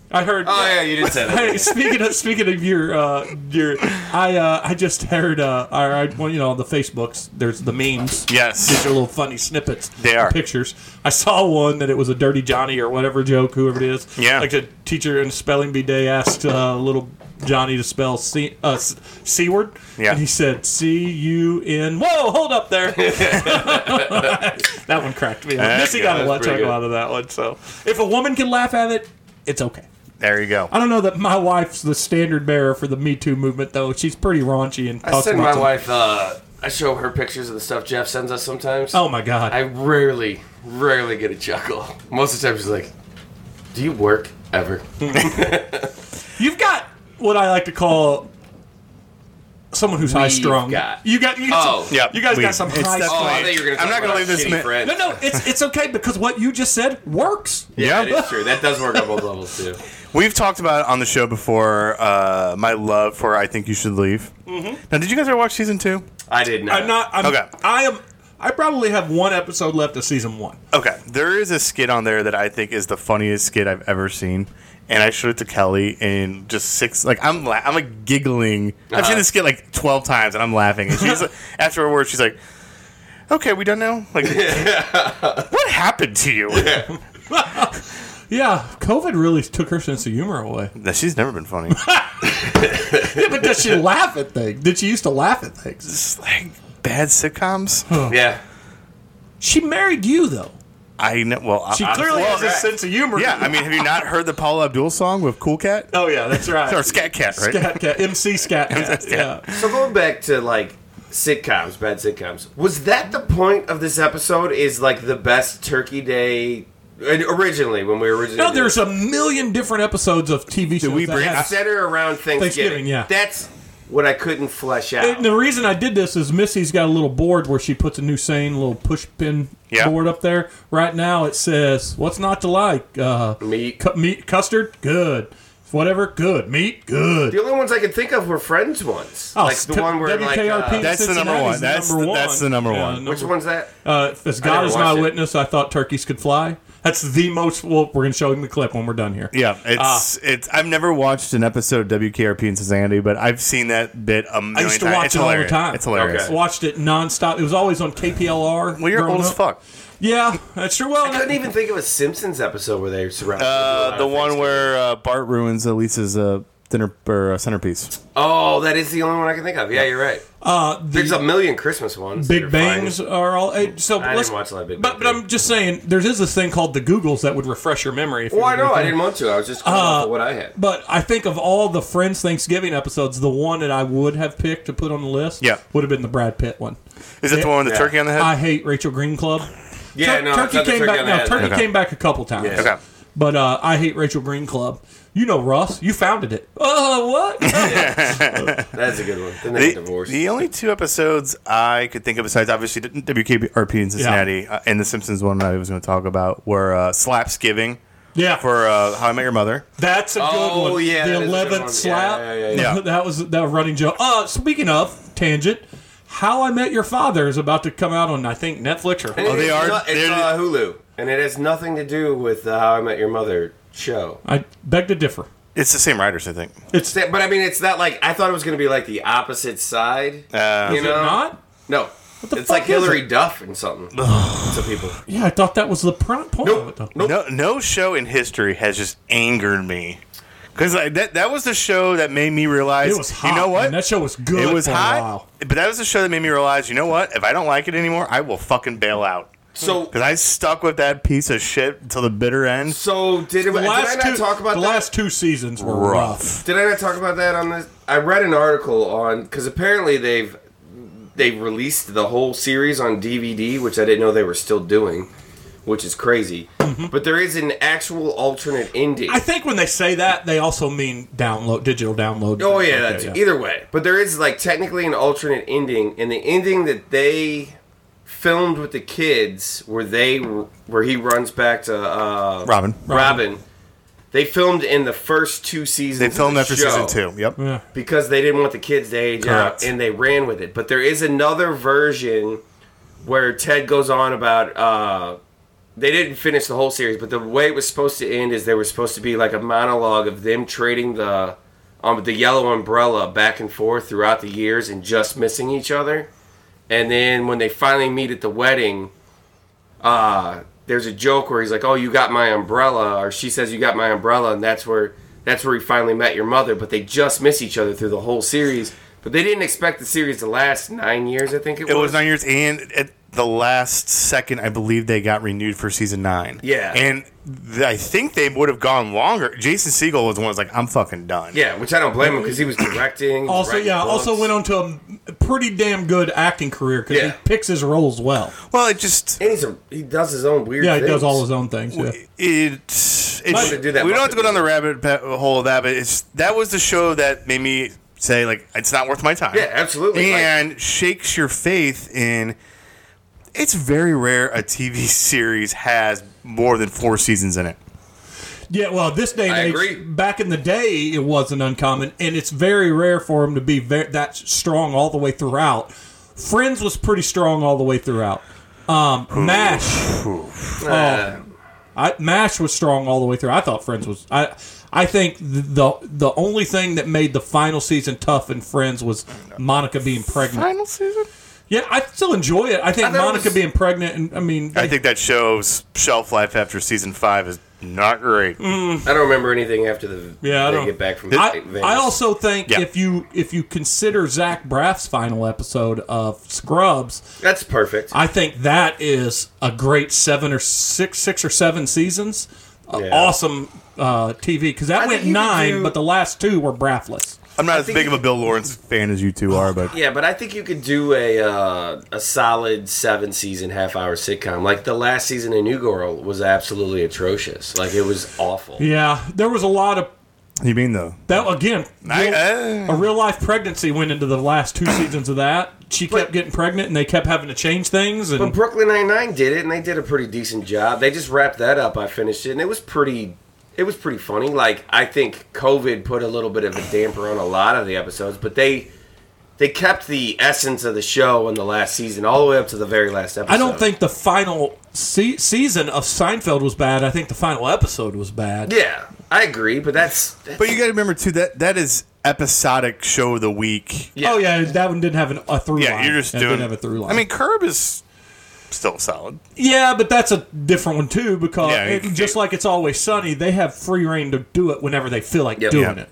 I heard. Oh yeah, you did say that. Hey, speaking of speaking of your uh, your, I uh, I just heard. Uh, I, I well, you know, on the Facebooks, there's the memes. Yes. These are little funny snippets. They are. Pictures. I saw one that it was a Dirty Johnny or whatever joke, whoever it is. Yeah. Like a teacher in spelling bee day asked uh, little Johnny to spell C uh, C word. Yeah. And he said C U N. Whoa, hold up there. That one cracked me up. That's Missy good. got a That's lot pretty chuckle good. out of that one. So if a woman can laugh at it, it's okay. There you go. I don't know that my wife's the standard bearer for the Me Too movement, though. She's pretty raunchy and I talks send about my some- wife. Uh, I show her pictures of the stuff Jeff sends us sometimes. Oh my god! I rarely, rarely get a chuckle. Most of the time, she's like, "Do you work ever?" You've got what I like to call someone who's high strung. got- You got. You got Oh. some, Yep, you guys we- got some it's high. definitely- Oh, I strung. thought you were going to. I'm not gonna gonna leave this shitty mi- friend. No, no, it's it's okay because what you just said works. Yeah, it is true. That does work on both levels too. We've talked about on the show before uh, my love for I Think You Should Leave. Mm-hmm. Now, did you guys ever watch season two? I did not. I'm not. I'm, Okay. I am. I probably have one episode left of season one. Okay, there is a skit on there that I think is the funniest skit I've ever seen, and I showed it to Kelly in just six. Like I'm, la- I'm like giggling. I've seen Uh-huh. this skit like twelve times, and I'm laughing. And she's after a word, she's like, "Okay, we done now." Like, what happened to you? Yeah, COVID really took her sense of humor away. No, she's never been funny. Yeah, but does she laugh at things? Did she used to laugh at things? It's like bad sitcoms. Yeah. She married you though. I know. Well, She I, clearly well, has a sense of humor. yeah. I mean, have you not heard the Paula Abdul song with Cool Cat Oh yeah, that's right. or Scat Cat? Right. Scat Cat, M C Scat Cat. Yeah. So going back to like sitcoms, bad sitcoms. Was that the point of this episode? Is like the best Turkey Day originally when we originally? No, did there's it? a million different episodes of T V shows. we that bring- have- center around Thanksgiving. Thanksgiving, yeah. That's what I couldn't flesh out. And the reason I did this is Missy's got a little board where she puts a new saying, a little push pin Yeah. board up there. Right now it says, "What's not to like? Uh, Meat. cu- meat, custard, good. Whatever, good. Meat, good." The only ones I could think of were Friends ones. Oh, like the t- one where like W K R P uh, That's the number one. Cincinnati's That's number the- that's the number one. number- which one's that? Uh, as I God never is my watched it. witness, I thought turkeys could fly. That's the most. Well, we're going to show him the clip when we're done here. Yeah, it's it's. I've never watched an episode of W K R P in Cincinnati, but I've seen that bit a million I used to times. watch It's it all the hilarious. time. It's hilarious. Okay. Watched it nonstop. It was always on K P L R. Well, you're growing old as up. fuck. Yeah, that's true. Well, I couldn't even think of a Simpsons episode where they surrounded. Uh, the one where uh, Bart ruins Elisa's uh, dinner or uh, centerpiece. Oh, that is the only one I can think of. Yeah, you're right. uh, the There's a million Christmas ones. that Big are Bangs fine. are all. eh, So I let's, didn't watch a lot of Big but, Bang but I'm just saying, there is this thing called the Googles that would refresh your memory. If Well, you I know. were I to- didn't want to. I was just going off of what I had. But I think of all the Friends Thanksgiving episodes, the one that I would have picked to put on the list Yeah. would have been the Brad Pitt one. Is it the one with the Yeah. turkey on the head? I hate Rachel Green Club. Yeah, Tur- no, Turkey it's not the came turkey back. on the No, head. Turkey Okay. came back a couple times. Yeah. okay. But uh, I hate Rachel Green Club. You know Russ. You founded it. Oh, what? That's a good one. Then they The, get divorced. the only two episodes I could think of besides obviously W K R P in Cincinnati uh, and the Simpsons one I was going to talk about were uh, Slapsgiving Yeah, for uh, How I Met Your Mother. that's a good Oh, one. yeah, the that is a good eleventh one. slap. Yeah, yeah, yeah, yeah. that was that was running joke. Uh, speaking of tangent, How I Met Your Father is about to come out on I think Netflix or And Oh, it they is are- not- it's they're- uh, Hulu, and it has nothing to do with the How I Met Your Mother show. I beg to differ. It's the same writers, I think. It's But I mean, it's not like I thought it was going to be like the opposite side. Uh, you is it know, not? no. the It's fuck like is Hillary it? Duff and something to people. Yeah, I thought that was the prime point of it. Though. Nope. No, no show in history has just angered me because like, that that was the show that made me realize. It was hot. You know what? man. That show was good. it was for a hot, while. but that was the show that made me realize. You know what? If I don't like it anymore, I will fucking bail out. So, Because I stuck with that piece of shit until the bitter end. so did, it, The did I last not two, talk about the that? last two seasons were Rough. rough. Did I not talk about that on this? I read an article on because apparently they've they've released the whole series on D V D, which I didn't know they were still doing, which is crazy. But there is an actual alternate ending. I think when they say that, they also mean download, digital download. Oh yeah, Okay, that's yeah. either way. But there is like technically an alternate ending, and the ending that they filmed with the kids, where they where he runs back to uh, Robin. Robin. They filmed in the first two seasons. They of filmed the after show season two. Yep. Yeah. because they didn't want the kids to age Correct. out, and they ran with it. But there is another version where Ted goes on about uh, they didn't finish the whole series, but the way it was supposed to end is there was supposed to be like a monologue of them trading the um, the yellow umbrella back and forth throughout the years and just missing each other. And then when they finally meet at the wedding, uh, there's a joke where he's like, "Oh, you got my umbrella," or she says, "You got my umbrella," and that's where that's where he finally met your mother. But they just miss each other through the whole series. But they didn't expect the series to last nine years. I think it was. It was nine years, and at the last second, I believe they got renewed for season nine. Yeah, and th- I think they would have gone longer. Jason Segel was the one who was like, "I'm fucking done." Yeah, which I don't blame him because he was directing. He was Also, writing yeah, books. also went on to a pretty damn good acting career because Yeah. he picks his roles well. Well, it just And he's a, he does his own weird Yeah, he things. does all his own things. Yeah. it. It's, Muppet to do that we don't have Muppet to go down the thing. rabbit pa- hole of that, but it's that was the show that made me say like it's not worth my time. Yeah, absolutely. and shakes your faith in. It's very rare a T V series has more than four seasons in it. Yeah, well, this day and I age, agree. back in the day, it wasn't uncommon, and it's very rare for him to be ve- that strong all the way throughout. Friends was pretty strong all the way throughout. Um, MASH, Uh, I, MASH was strong all the way through. I thought Friends was. I I think the the only thing that made the final season tough in Friends was Monica being pregnant. Final season. Yeah, I still enjoy it. I think I thought it Monica was- being pregnant, and I mean, I think that show's shelf life after season five is not great. I don't remember anything after the Yeah, I they don't- get back from I, Vegas. I also think Yeah. if you if you consider Zach Braff's final episode of Scrubs, That's perfect. I think that is a great seven or six six or seven seasons. Uh, Yeah. Awesome uh, T V because that I went think you could nine, do- but the last two were Braffless. I'm not as think big you- of a Bill Lawrence fan as you two are, but Yeah, but I think you could do a uh, a solid seven season half hour sitcom. Like the last season of New Girl was absolutely atrocious. Like it was awful. Yeah, there was a lot of you mean though? that again. I- real- uh, a real life pregnancy went into the last two seasons of that. She kept But- getting pregnant, and they kept having to change things. And But Brooklyn Nine-Nine did it, and they did a pretty decent job. They just wrapped that up. I finished it, and it was pretty. It was pretty funny. Like I think COVID put a little bit of a damper on a lot of the episodes, but they they kept the essence of the show in the last season all the way up to the very last episode. I don't think the final se- season of Seinfeld was bad. I think the final episode was bad. Yeah, I agree, but that's, that's But you got to remember too that that is episodic show of the week. Yeah. Oh yeah, that one didn't have an, a through Yeah, line. you're just It doing. didn't have a through line. I mean, Curb is still solid. yeah, but that's a different one too because Yeah, it, it- just like It's Always Sunny, they have free reign to do it whenever they feel like Yep. doing Yeah. it.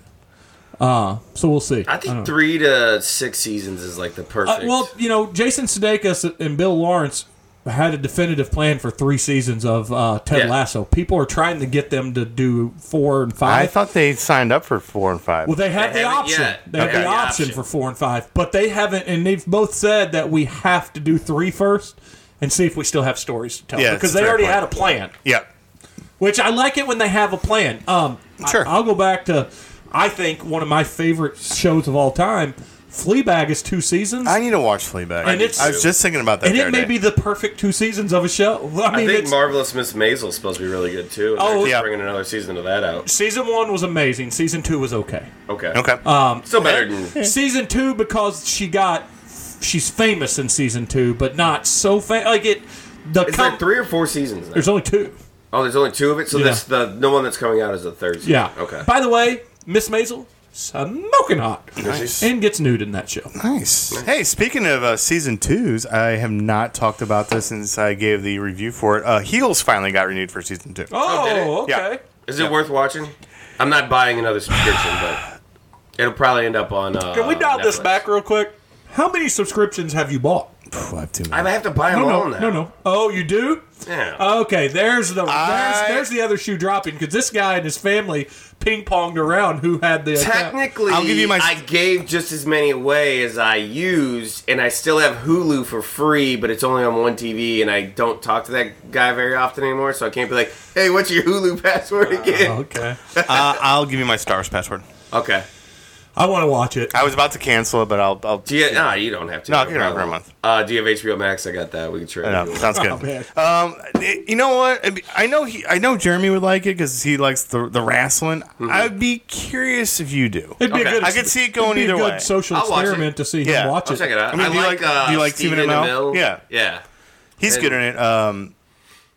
Uh, so we'll see. I think three to six seasons is like the Uh, perfect. well, you know, Jason Sudeikis and Bill Lawrence had a definitive plan for three seasons of uh, Ted Yeah. Lasso. People are trying to get them to do four and I five. thought they signed up for four and five. Well, they have They the haven't option. yet. They have Okay. the The option option. for four and five, but they haven't. And they've both said that we have to do three first and see if we still have stories to tell. Yeah, because it's a they fair already point. had a plan. yeah. Which I like it when they have a plan. Um, Sure. I, will go back to, I think one of my favorite shows of all time. Fleabag is two seasons, I need to watch Fleabag. And it's- I was just thinking about that. and the it other may day. be the perfect two seasons of a show. I I mean, think it's, Marvelous Miss Maisel is supposed to be really good too. And Oh, they're yeah. bringing another season of that out. season one was amazing. Season two was okay. Okay. Okay. Um, Still better than. season two because she got, she's famous in season two, but not so famous. Like it, the Is com- there three or four seasons now? there's only two. Oh, there's only two of it. So Yeah. this the the one that's coming out is the third season. Yeah. Okay. By the way, Miss Maisel, smoking hot, Nice. and gets nude in that show. Nice. Hey, speaking of uh, season twos, I have not talked about this since I gave the review for it. Uh, Heels finally got renewed for season two. Oh, did it? okay. Yeah. Is it worth watching? I'm not buying another subscription, but it'll probably end up on. Uh, Can we dial this Netflix. back real quick? How many subscriptions have you bought? Phew, I have too I many. have to buy them No, all no, now. no, no. Oh, you do? Yeah. Okay, there's the there's, I- there's the other shoe dropping because this guy and his family ping ponged around who had the account. Technically, I'll give you my- I gave just as many away as I used, and I still have Hulu for free, but it's only on one T V, and I don't talk to that guy very often anymore, so I can't be like, hey, what's your Hulu password again? Okay, uh, I'll give you my Stars password. Okay. I want to watch it. I was about to cancel it, but I'll. I'll Do you, nah, you don't have to. No, you don't have problem. for a month. Uh, do you have H B O Max? I got that. We can trade. I know. it. Sounds good. Oh, man. Um, you know what? I mean, I know he. I know Jeremy would like it because he likes the the wrestling. Mm-hmm. I'd be curious if you do. It'd be Okay. a good. I could see it going it'd be either a good way. social I'll watch experiment it. to see Yeah. him watch I'll it. check it out. I mean, do you like- uh, do you like Stephen Stephen Amell? Amell? Yeah. Yeah. He's And- good in it. Um,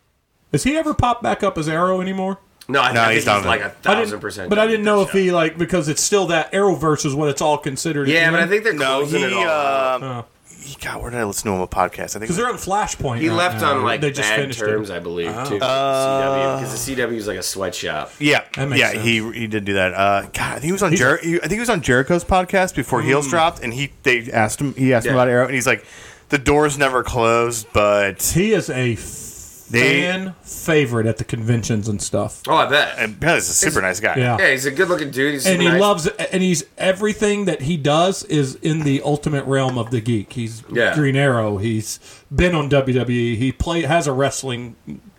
Has he ever popped back up as Arrow anymore? No, I, No, I think he's he's, done like it. a I thousand didn't, percent. but I didn't know done if with he that like because it's still that Arrowverse is what it's all considered. show. Yeah, but I think they're No, closing he, it all. out. uh, Oh. he, God, where did I listen to him on a podcast? I think Because they're on Flashpoint. He right left now. on like they just bad finished terms, it. I believe, Oh. too. Uh, because the C W is like a sweatshop. Yeah, That makes yeah, sense. he he did do that. Uh, God, I think he was on He's- Jer- he- I think he was on Jericho's podcast before Heels dropped, and he they asked him he asked him Yeah. about Arrow, and he's like, the doors never closed, but He is a They- fan favorite at the conventions and stuff. Oh, I bet. and Pez is a super nice guy. Yeah. Yeah, he's a good-looking dude. He's And super he nice. loves and he's everything that he does is in the ultimate realm of the geek. He's Yeah. Green Arrow. He's been on W W E. He play has a wrestling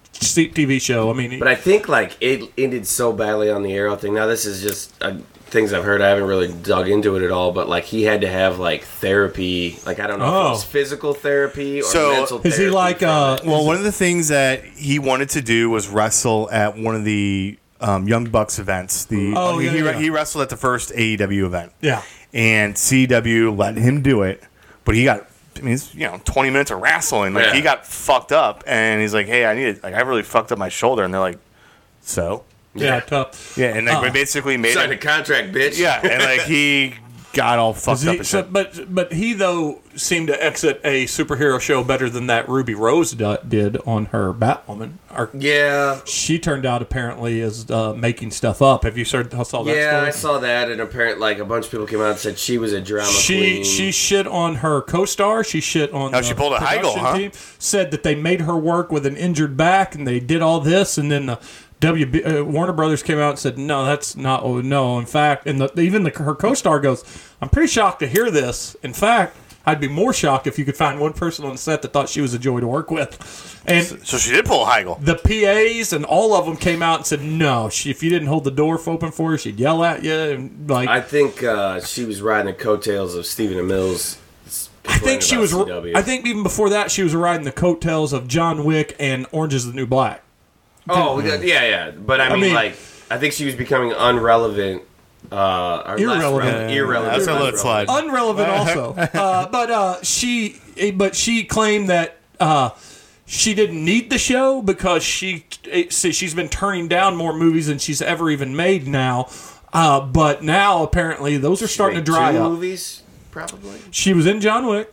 T V show. I mean, he- But I think like it ended so badly on the Arrow thing. Now this is just uh, things I've heard. I haven't really dug into it at all. But like he had to have like therapy. Like I don't know if Oh. it was physical therapy or So, mental therapy. is he like from uh? it. Well, one of the things that he wanted to do was wrestle at one of the um, Young Bucks events. The Oh, he, yeah, he, yeah. he wrestled at the first A E W event. Yeah. And C W let him do it, but he got. I mean, it's, you know, twenty minutes of wrestling. Like Yeah. he got fucked up, and he's like, "Hey, I need it. Like, I really fucked up my shoulder." And they're like, "So." Yeah, tough. Yeah, and like Uh, we basically made Signed a him. contract, bitch. Yeah, and like he got all fucked Is he- up and so- shit. but but he though seemed to exit a superhero show better than that Ruby Rose do- did on her Batwoman. Or Yeah. she turned out apparently as uh, making stuff up. Have you heard, saw that Yeah, story? I saw that, and apparently, like a bunch of people came out and said she was a drama She queen. she shit on her co-star. She shit on. Oh, the she pulled a production Heigl, huh? team. Said that they made her work with an injured back, and they did all this, and then the W B, uh, Warner Brothers came out and said, "No, that's not. Oh, no, in fact," and the, even the, her co-star goes, "I'm pretty shocked to hear this. In fact, I'd be more shocked if you could find one person on the set that thought she was a joy to work with." And So she did pull a Heigl. the P As and all of them came out and said, "No, she, if you didn't hold the door open for her, she'd yell at you." And like, I think uh, she was riding the coattails of Stephen and Mills. I think she was. C W. I think even before that, she was riding the coattails of John Wick and Orange Is the New Black. Oh, yeah, yeah. But I mean, mean- like, I think she was becoming unrelevant. Uh, or less Irrelevant. relevant- irrelevant. That's a let it slide. Unrelevant, also. uh, but uh, she, eh, but she claimed that uh, she didn't need the show because she, eh, see, she's been turning down more movies than she's ever even made now. Uh, but now apparently those are starting to Made dry two up. movies, probably. She was in John Wick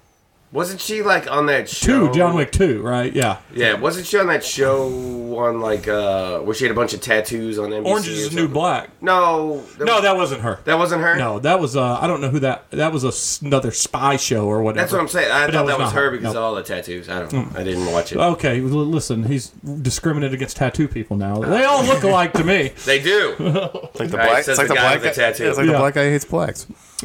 Wasn't she like on that show? two, John Wick two, right? Yeah. Yeah, wasn't she on that show on like uh where she had a bunch of tattoos on N B C? Orange or Is the New something? Black. No, that No, was, that wasn't her. that wasn't her. No, that was uh, I don't know who that. That was a s another spy show or whatever. That's what I'm saying. I But thought that that was was not her her. because No. of all the tattoos. I don't know. I didn't watch it. Okay, well, listen, he's discriminated against tattoo people now. They all look alike to me. They do. Like the All right, black. says It's like the the guy black. with the tattoo. yeah, it's like Yeah. the black guy hates blacks.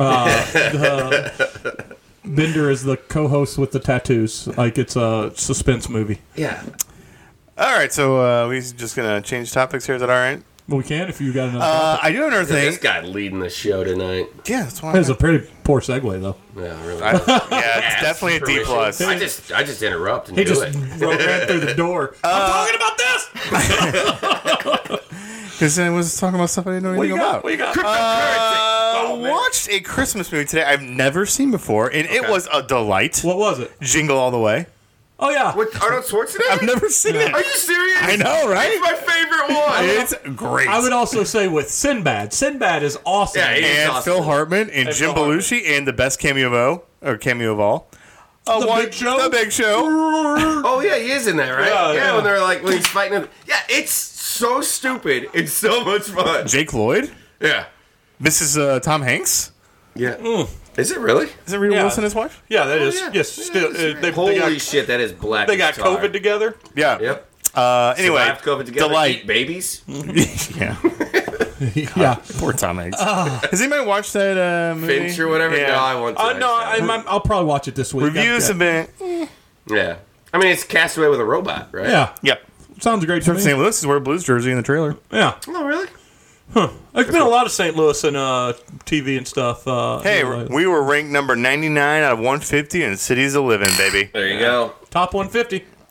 The, Bender is the co-host with the tattoos, like it's a suspense movie. Yeah. All right, so uh, we just gonna change topics here. Is that all right? Well, we can if you got another. Uh, I do have another thing. This guy leading the show tonight. Yeah, that's why. That was a pretty poor segue, though. Yeah, really. I, yeah, it's definitely a D Permission. plus. I just, I just interrupt and He do just it. ro- ran through the door. I'm talking about this. Because I was talking about stuff I didn't know What anything you got? about. What you got? Uh, Oh, man. watched a Christmas movie today I've never seen before, and it Okay. was a delight. What was it? Jingle All the Way. Oh yeah. With Arnold Schwarzenegger? I've never seen it. Are you serious? I know, right? It's my favorite one. It's great. I would also say with Sinbad. Sinbad is awesome. Yeah, he- and awesome. Phil Hartman and, And Jim Phil Hartman. Belushi and the best cameo of all, or cameo of all. Uh, The one- Big Show? The Big Show. Oh yeah, he is in that, right? Yeah, yeah. when they're like when he's fighting him. Yeah, it's so stupid. It's so much fun. Jake Lloyd. Yeah. Missus Uh, Tom Hanks. Yeah. Is it really? Is it Rita Yeah. Wilson his wife? Yeah, that is. yeah. Yes, Yeah, still. it's Uh, right. they, Holy they got, shit, that is black. they got as tar. COVID together. Yeah. Yep. Uh, anyway, Survived COVID together. delight. Eat babies. yeah. Yeah. Poor Tom Hanks. Has anybody watched that uh, movie? Finch or whatever. Yeah. No, I want to. Uh, no, I, just I'm, I'll probably watch it this week. Reviews have Yeah. been. yeah. I mean, it's Castaway with a robot, right? Yeah. Yep. Sounds great to From me. Saint Louis is where Blues jersey in the trailer. Yeah. Oh, really? There's been a lot of Saint Louis and uh, T V and stuff. Uh, Hey, uh, we were ranked number ninety-nine out of one fifty in cities of living, baby. There you go. top one fifty.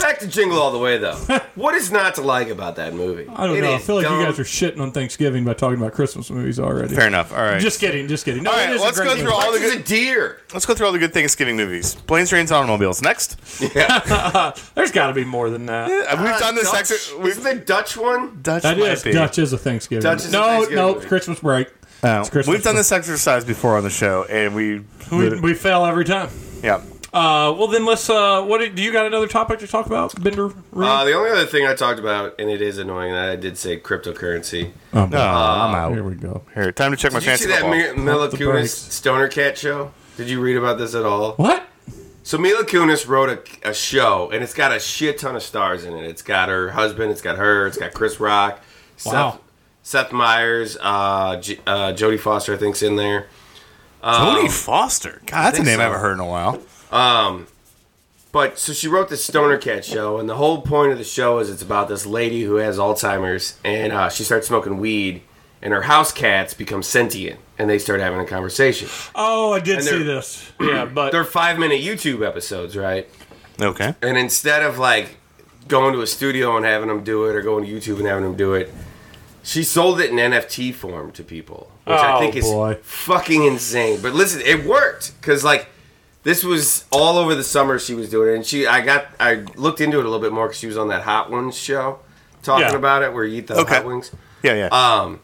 Back to Jingle All the Way, though. What is not to like about that movie? I don't It know. I is feel like dumb. you guys are shitting on Thanksgiving by talking about Christmas movies already. Fair enough. All right. Just kidding. Just kidding. No, All it right, is a let's great go movie. through all the Punch is good. a deer. Let's go through all the good Thanksgiving movies. Planes, Trains, and Automobiles. Next. There's got to be more than that. Uh, We've Uh, done this. Dutch, Extra, we've isn't the Dutch one? Dutch That might is be. Dutch is a Thanksgiving. Dutch is a no, Thanksgiving no, movie. Christmas break. Oh, It's Christmas we've done break. this exercise before on the show, and we. We, we fail every time. yeah. Uh, well, then let's. Uh, what do do you got? Another topic to talk about, Bender? Reed? Uh, the only other thing I talked about, and it is annoying, that I did say cryptocurrency. oh, No, I'm out. here we go. Here, time to check my Did you see fancy that football. Mi- Mila the Kunis brakes. Stoner Cat show? Did you read about this at all? What? So Mila Kunis wrote a, a show, and it's got a shit ton of stars in it. It's got her husband, it's got her, it's got Chris Rock, Wow. Seth, Seth Meyers, uh, J- uh, Jodie Foster, I think's in there. Jodie Foster. God, that's a think name I so. haven't heard in a while. But so she wrote this Stoner Cat show, and the whole point of the show is it's about this lady who has Alzheimer's, and uh, she starts smoking weed, and her house cats become sentient, and they start having a conversation. Oh, I did And see they're- this. Yeah, but They're five minute YouTube episodes, right? Okay. And instead of like going to a studio and having them do it, or going to YouTube and having them do it, she sold it in N F T form to people, which I Oh, think is boy. fucking insane. But listen, it worked because like this was all over the summer she was doing it, and she I got I looked into it a little bit more because she was on that Hot Ones show talking Yeah. about it where you eat the Okay. hot wings. Yeah, yeah. Um,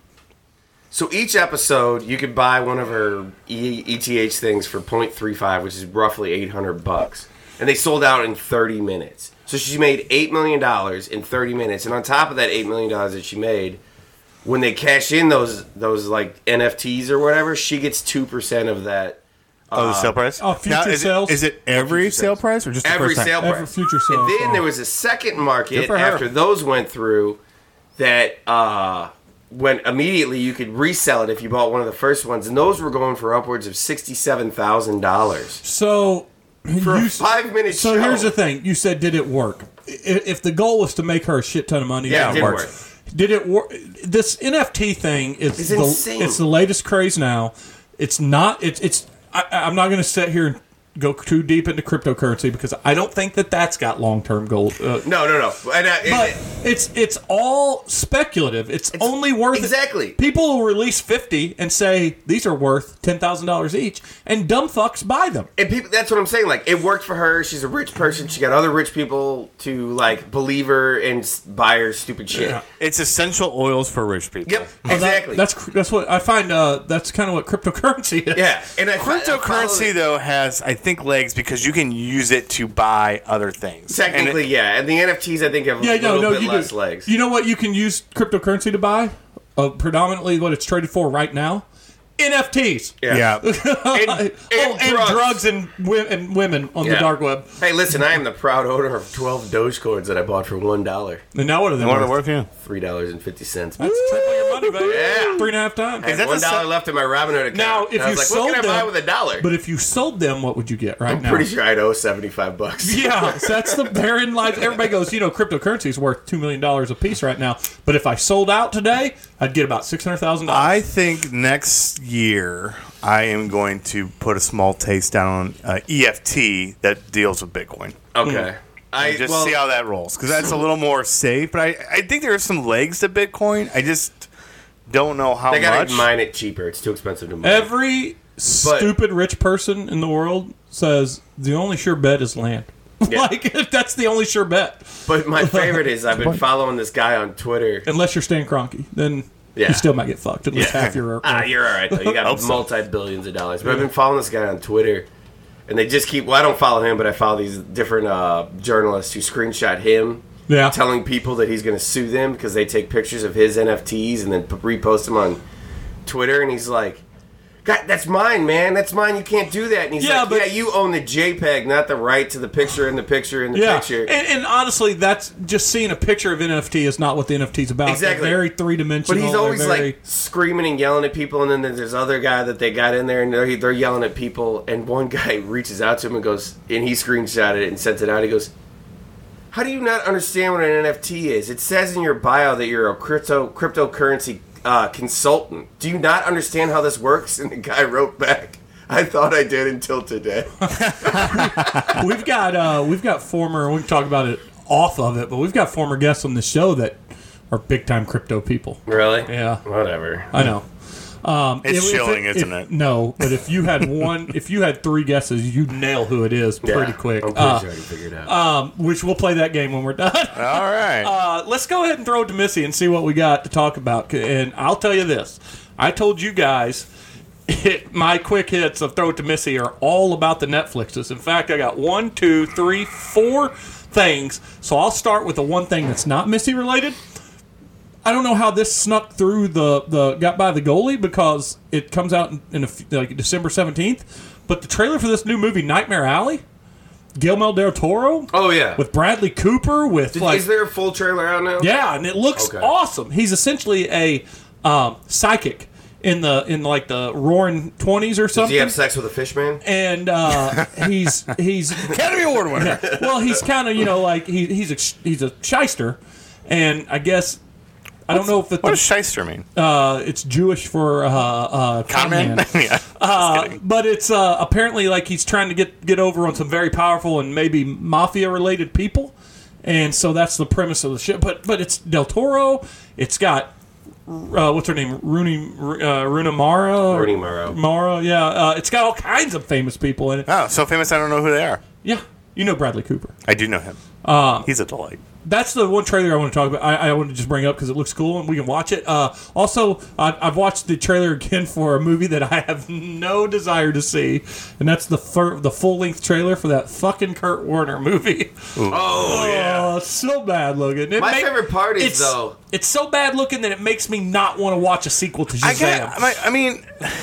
so each episode, you could buy one of her e- ETH things for zero point three five, which is roughly eight hundred bucks, and they sold out in thirty minutes. So she made eight million dollars in thirty minutes, and on top of that eight million dollars that she made, when they cash in those those like N F Ts or whatever, she gets two percent of that. oh, the sale price? oh, future is sales? It, is it every Future sale sales. price or just the Every first time? sale Every price. future sale. And then Oh. there was a second Good market for her. after those went through that uh, when immediately you could resell it if you bought one of the first ones, and those were going for upwards of sixty-seven thousand dollars So for you a s- five-minute So show. here's the thing. You said, did it work? I- If the goal was to make her a shit ton of money, Yeah, that it did works. work. Did it work? This N F T thing is It's the, insane. it's the latest craze now. It's not. It's. It's. I, I'm not going to sit here and go too deep into cryptocurrency because I don't think that that's got long term goals. Uh, No, no, no. And, uh, but it- it's it's all speculative. It's, only worth exactly. People will release fifty and say these are worth ten thousand dollars each, and dumb fucks buy them. And people, that's what I'm saying. Like, it worked for her. She's a rich person. She got other rich people to, like, believe her and s- buy her stupid shit. Yeah. It's essential oils for rich people. Yep, Oh, that- exactly. that's that's what I find. Uh, that's kind of what cryptocurrency is. yeah. And I I follow Cryptocurrency, it. though, has, I think, legs because you can use it to buy other things. Technically, And it- yeah. And the N F Ts, I think, have Yeah, a no, little no, bit you less do. legs. You know what you can use cryptocurrency to buy? Uh, predominantly, what it's traded for right now, N F Ts. yeah. And, oh, and drugs. drugs, and, wi- and women on the Yeah. dark web. Hey, listen, I am the proud owner of twelve Dogecoins that I bought for one dollar, And now what are they What are worth? they worth, yeah. three dollars and fifty cents. That's triple your money, baby. Yeah. Three and a half times. I had that one the dollar se- left in my Robinhood account. Now, if And I you was like, sold what can I buy them- with a dollar? But if you sold them, what would you get right I'm now? pretty sure I'd owe seventy-five bucks. Yeah, so that's the therein lies. Everybody goes, you know, cryptocurrency is worth two million dollars a piece right now. But if I sold out today, I'd get about six hundred thousand dollars. I think next year I am going to put a small taste down on uh, E F T that deals with Bitcoin. Okay. I Just well, see how that rolls because that's a little more safe. But I, I think there are some legs to Bitcoin. I just don't know how they gotta much. mine it cheaper. It's too expensive to mine. Every stupid rich person in the world says the only sure bet is land. Yeah. Like that's the only sure bet, But my favorite is I've been following this guy on Twitter. unless you're Stan Kroenke. Then Yeah. you still might get fucked. At least half your. Ah, you're all right though. You got Hope so. multi billions of dollars. But I've been following this guy on Twitter, and they just keep. Well, I don't follow him, but I follow these different uh, journalists who screenshot him, Yeah. telling people that he's going to sue them because they take pictures of his N F Ts and then p- repost them on Twitter. And he's like, "God, that's mine, man. That's mine. You can't do that." And he's Yeah, like, but- "Yeah, you own the JPEG, not the right to the picture in the picture in the Yeah, picture." and, and honestly, that's just seeing a picture of N F T is not what the N F T is about. Exactly. They're very three dimensional. But he's always very, like screaming and yelling at people, and then there's this other guy that they got in there, and they're, they're yelling at people, and one guy reaches out to him and goes, and he screenshotted it and sent it out. He goes, "How do you not understand what an N F T is? It says in your bio that you're a crypto cryptocurrency uh, consultant. Do you not understand how this works?" And the guy wrote back, "I thought I did until today." we've got uh, we've got former. We can talk about it off of it, but we've got former guests on the show that are big time crypto people. Really? Yeah, Whatever. I know. Um, It's if- if chilling, if- isn't it? No, but if you had one, if you had three guesses, you'd nail who it is Yeah, pretty quick. I'm pretty Uh, sure I can figure it out. um, which we'll play that game when we're done. All right. Uh, let's go ahead and throw it to Missy and see what we got to talk about. And I'll tell you this: I told you guys. Hit, my quick hits of Throw It to Missy are all about the Netflixes. In fact, I got one, two, three, four things. So I'll start with the one thing that's not Missy related. I don't know how this snuck through the, the got by the goalie because it comes out in, in a, f- like December seventeenth. But the trailer for this new movie, Nightmare Alley, Guillermo del Toro, oh yeah. with Bradley Cooper, with Did- like is there a full trailer out now? yeah, and it looks Okay. awesome. He's essentially a um, psychic in the in like the roaring twenties or Does he something. have sex with a fish man? And uh, he's he's Academy Award winner. well, he's kind of you know like he, he's a he's a shyster, and I guess I don't know if it, What does shyster mean? uh, it's Jewish for uh, uh, Con man? man. yeah. Just Uh, kidding. but it's uh, apparently like he's trying to get get over on some very powerful and maybe mafia related people, and so that's the premise of the shit. But but it's Del Toro. It's got uh, what's her name, Rooney uh, Runa Mara. Rooney Mara. Mara, yeah. Uh, it's got all kinds of famous people in it. Oh, so famous I don't know who they are. Yeah, you know Bradley Cooper. I do know him. Uh, He's a delight. That's the one trailer I want to talk about. I, I want to just bring up because it looks cool and we can watch it. Uh, also, I, I've watched the trailer again for a movie that I have no desire to see, and that's the fir- the full length trailer for that fucking Kurt Warner movie. Oh yeah. Oh, it's so bad looking. It My make- favorite part is it's, though. it's so bad looking that it makes me not want to watch a sequel to I, Shazam. get, I I mean,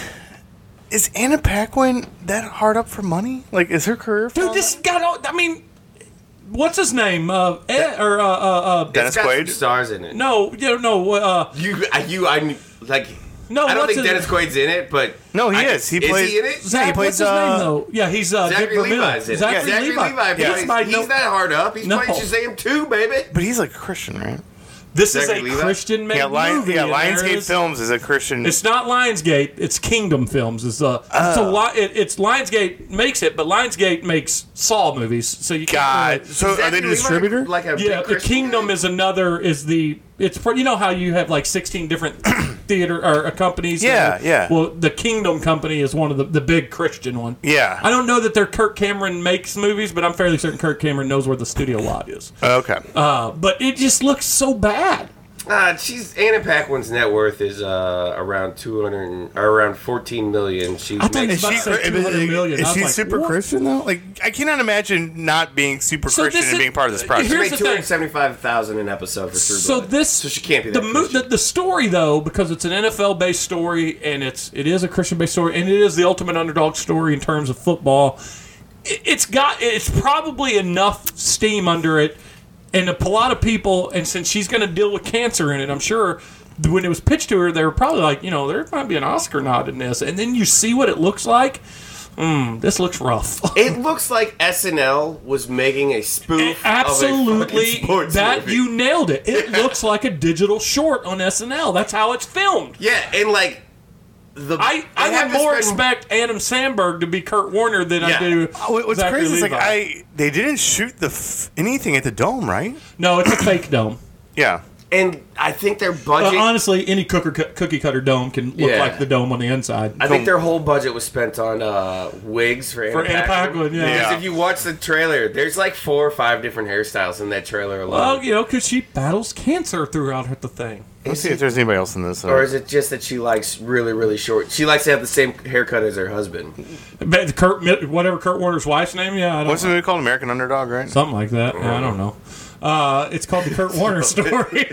is Anna Paquin that hard up for money? Like, is her career? Dude, this got all. I mean, what's his name? Uh, Ed, or uh, uh, uh, Dennis It's got Quaid? some stars in it. no, you know, uh, You, I- you, I like. no. I don't what's think his, Dennis Quaid's in it, but No, he I- is. He is plays- he in it? Zach, he plays, what's his uh, name though? Yeah, he's uh, Dick Zachary Vermillion. Levi's in it. Zachary Zachary Levi. Levi. He's plays- my he's no- not hard up. He's No. playing Shazam two, baby. But he's like a Christian, right? This is Zachary a Levi? Christian made Yeah, Lion, movie. yeah. and there Lionsgate is- Films is a Christian. It's not Lionsgate. It's Kingdom Films. It's uh, it's, a li- it, it's Lionsgate makes it, but Lionsgate makes Saw movies. So you can't God. really- So are they Zachary the Levi, distributor? Like a yeah, big the Christian Kingdom guy? is another. Is the it's for, you know how you have like sixteen different theater or uh, companies. Yeah, Uh, yeah. Well, the Kingdom company is one of the the big Christian one. Yeah. I don't know that they're Kirk Cameron makes movies, but I'm fairly certain Kirk Cameron knows where the studio lot is. Okay. Uh, but it just looks so bad. Uh, she's Anna Paquin's net worth is uh, around two hundred or around fourteen million. She's I thought making, it was about to say Is two hundred million. I Is was she like, super what? Christian though? Like, I can't imagine not being super So Christian this and is- being part of this project. here's made the two thing. hundred seventy-five thousand an episode for True So Blood. this, so she can't be the, that mo- Christian. the the story though, because it's an N F L based story and it's it is a Christian based story and it is the ultimate underdog story in terms of football. It, it's got it's probably enough steam under it, and a lot of people. And since she's going to deal with cancer in it, I'm sure when it was pitched to her, they were probably like, you know, there might be an Oscar nod in this. And then you see what it looks like. Mm, this looks rough. It looks like S N L was making a spoof. Of a Absolutely, fucking sports that movie. you nailed it. It looks like a digital short on S N L. That's how it's filmed. Yeah, and like the I, they I have would to more spend- expect Adam Sandberg to be Kurt Warner than I Yeah. do. Oh, what's Zachary crazy is like Levi. I they didn't shoot the f- anything at the dome, right? No, it's a fake dome. Yeah. and I think their Uh, budget. honestly, any cooker, cookie cutter dome can look Yeah. like the dome on the inside. I think their whole budget was spent on uh, wigs for Anna, For Anna Paquin, yeah. Because Yeah. if you watch the trailer, there's like four or five different hairstyles in that trailer alone. Well, you know, because she battles cancer throughout the thing. Let's see if there's anybody else in this. uh, Or is it just that she likes really, really short? She likes to have the same haircut as her husband. But Kurt, whatever Kurt Warner's wife's name, yeah, I don't What's the movie called? American Underdog, right? something like that. Yeah, I don't know. Uh, it's called the Kurt Warner story.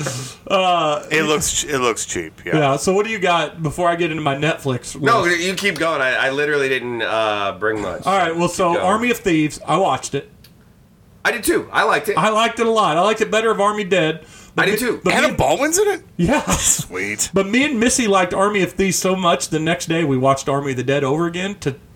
uh, It looks it looks cheap. Yeah. yeah. So what do you got before I get into my Netflix? No, list? you keep going. I, I literally didn't uh, bring much. All right. Well, so Keep going. Army of Thieves, I watched it. I did too. I liked it. I liked it a lot. I liked it better of Army Dead. But I did me- too. But Anna me, Baldwin's in it. yeah. Sweet. But me and Missy liked Army of Thieves so much. The next day we watched Army of the Dead over again to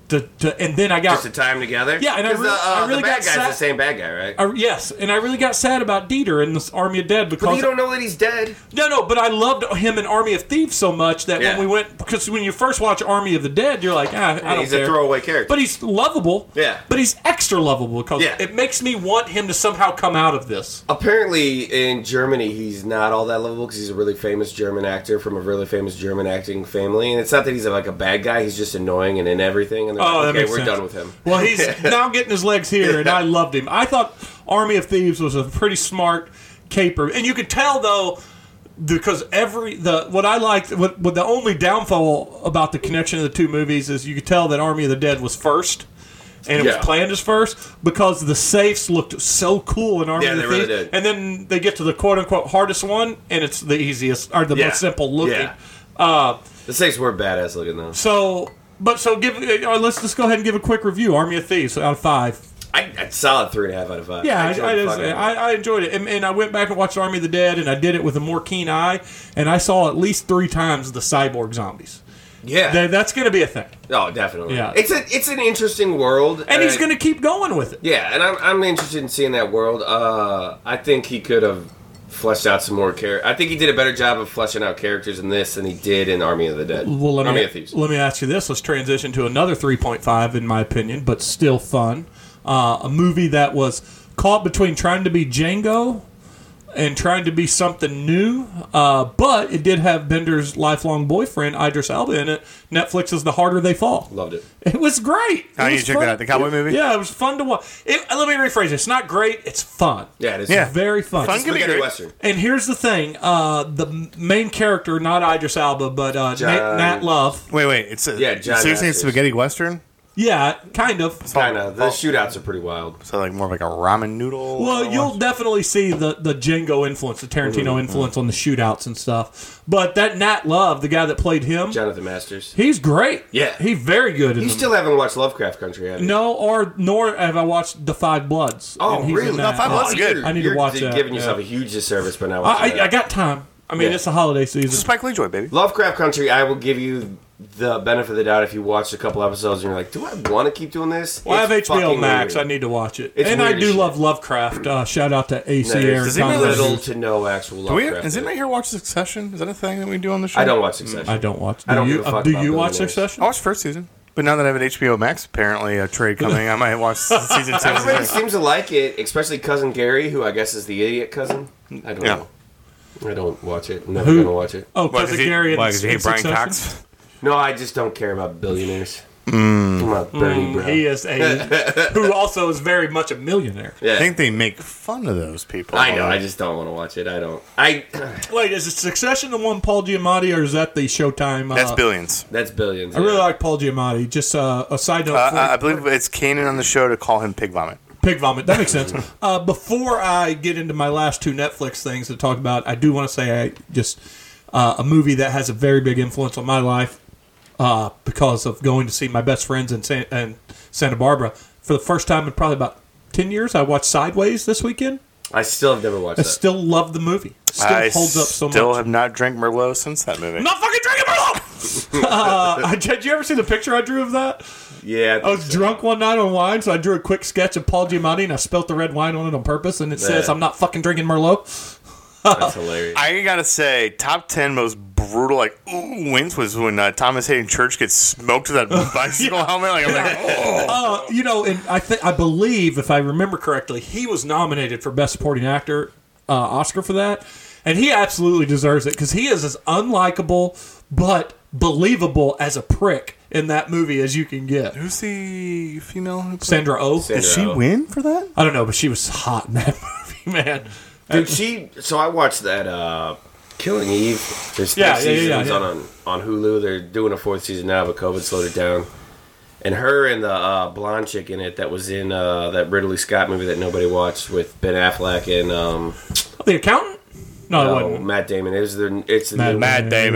To, to, and then I got Just to tie them together? Yeah, and I 'Cause really- the, uh, I really the bad got guy's sad- the same bad guy, right? I, yes, and I really got sad about Dieter in this Army of Dead because But you don't know that he's dead. no, no, but I loved him in Army of Thieves so much that Yeah. when we went, because when you first watch Army of the Dead, you're like, ah, I don't He's care. a throwaway character. But he's lovable. Yeah. But he's extra lovable because Yeah. it makes me want him to somehow come out of this. Apparently, in Germany, he's not all that lovable because he's a really famous German actor from a really famous German acting family. And it's not that he's like a bad guy; he's just annoying and in everything. And they're Oh, like, that okay, makes we're sense. done with him. Well, he's now getting his legs here, and I loved him. I thought Army of Thieves was a pretty smart caper, and you could tell though, because every the what I liked, what, what the only downfall about the connection of the two movies is you could tell that Army of the Dead was first. And it Yeah. was planned as first because the safes looked so cool in Army Yeah, of the they really Thieves. did. And then they get to the quote unquote hardest one, and it's the easiest or the Yeah. most simple looking. Yeah. Uh, The safes were badass looking though. so, but so give. Uh, let's just go ahead and give a quick review. Army of Thieves out of five. I, I solid three and a half out of five. Yeah, I, enjoyed I, the just- fuck out of it. I, I enjoyed it, and, and I went back and watched Army of the Dead, and I did it with a more keen eye, and I saw at least three times the cyborg zombies. yeah. That, that's going to be a thing, Oh, definitely. Yeah. It's a it's an interesting world, and he's going to keep going with it. Yeah, and I'm I'm interested in seeing that world. Uh, I think he could have fleshed out some more characters. I think he did a better job of fleshing out characters in this than he did in Army of the Dead. Well, let Army me of Thieves. let me ask you this. Let's transition to another three point five, in my opinion, but still fun. Uh, a movie that was caught between trying to be Django and trying to be something new, uh, but it did have Bender's lifelong boyfriend Idris Elba in it. Netflix's The Harder They Fall. Loved it. It was great. I It need was to check fun. that out. The cowboy movie? Yeah, it was fun to watch. It, let me rephrase it. It's not great. It's fun. Yeah, it is. Yeah. Very fun. Fun can be Spaghetti great. Western. And here's the thing: uh, the m- main character, not Idris Elba, but uh, Nat, John- Nat Love. Wait, wait. It's a, Yeah, John seriously, Masters. spaghetti western. Yeah, kind of. Kind of. The shootouts are pretty wild. So like more of like a ramen noodle. Well, you'll definitely see the, the Django influence, the Tarantino Mm-hmm. influence on the shootouts and stuff. But that Nat Love, the guy that played him, Jonathan Masters. he's great. Yeah. he's very good. In You them. still haven't watched Lovecraft Country, have you? no, or nor have I watched The Five Bloods. Oh, and he's really? in No, that. Five Bloods Oh, is good. You're, I need to you're watch d- that, giving yeah. yourself a huge disservice by now. I, watching I, that. I got time. I mean, Yeah. it's the holiday It's a season. Spike Lee joy, baby. Lovecraft Country, I will give you the benefit of the doubt if you watched a couple episodes and you're like, do I want to keep doing this? Well, I have It's H B O fucking Max. weird. I need to watch it. It's and I weird do as shit. love Lovecraft. Uh, shout out to A C No, Aaron there's Does anybody Conrad. little to no actual Do we, Lovecraft. does in it. anybody here watch Succession? Is that a thing that we do on the show? I don't watch Succession. I don't watch. Do I don't you? give a uh, fuck do about you watch billionaires. Succession? I watched first season, but now that I have an H B O Max, apparently a trade coming, I might watch season two. Everybody seems to like it, especially cousin Gary, who I guess is the idiot cousin. I don't Yeah. know. I don't watch it. Never Who? gonna watch it. Oh, Why, cousin he, Gary. and why, 'cause you hate Brian Succession? Cox? No, I just don't care about billionaires. I'm a Bernie bro. He is a who also is very much a millionaire. Yeah. I think they make fun of those people. I know. I just don't want to watch it. I don't. I. Wait, is it Succession the one Paul Giamatti, or is that the Showtime? Uh, That's billions. That's billions. I really yeah. like Paul Giamatti. Just uh, a side note. Uh, for- I I believe it's Kanan on the show to call him pig vomit. Pig vomit. That makes sense. Uh, before I get into my last two Netflix things to talk about, I do want to say I just uh, a movie that has a very big influence on my life uh, because of going to see my best friends in, San- in Santa Barbara for the first time in probably about ten years. I watched Sideways this weekend. I still have never watched I that. still love the movie. Still I holds up so still much. have not drank Merlot since that movie. I'm not fucking drinking Merlot. uh, I- did you ever see the picture I drew of that? yeah. I was drunk one night on wine, so I drew a quick sketch of Paul Giamatti, and I spilt the red wine on it on purpose, and it says, Yeah. "I'm not fucking drinking Merlot." That's hilarious. I gotta say, top ten most brutal like ooh wins was when uh, Thomas Hayden Church gets smoked with that bicycle helmet. Like I'm like, oh. Uh, you know, and I think I believe, if I remember correctly, he was nominated for Best Supporting Actor uh, Oscar for that, and he absolutely deserves it because he is as unlikable but believable as a prick in that movie as you can get. Who's the female? Who played- Sandra Oh, Sandra Did she Oh. win for that? I don't know, but she was hot in that movie, man. Dude, she. So I watched that uh, Killing Eve. There's Yeah, three yeah, yeah, seasons yeah. on on Hulu. They're doing a fourth season now, but COVID slowed it down. And her and the uh, blonde chick in it that was in uh, that Ridley Scott movie that nobody watched with Ben Affleck and um, The accountant? No, it no, wasn't. Matt Damon. It was the it's the Matt- new Matt Damon.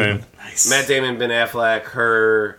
Nice. Matt Damon, Ben Affleck, her,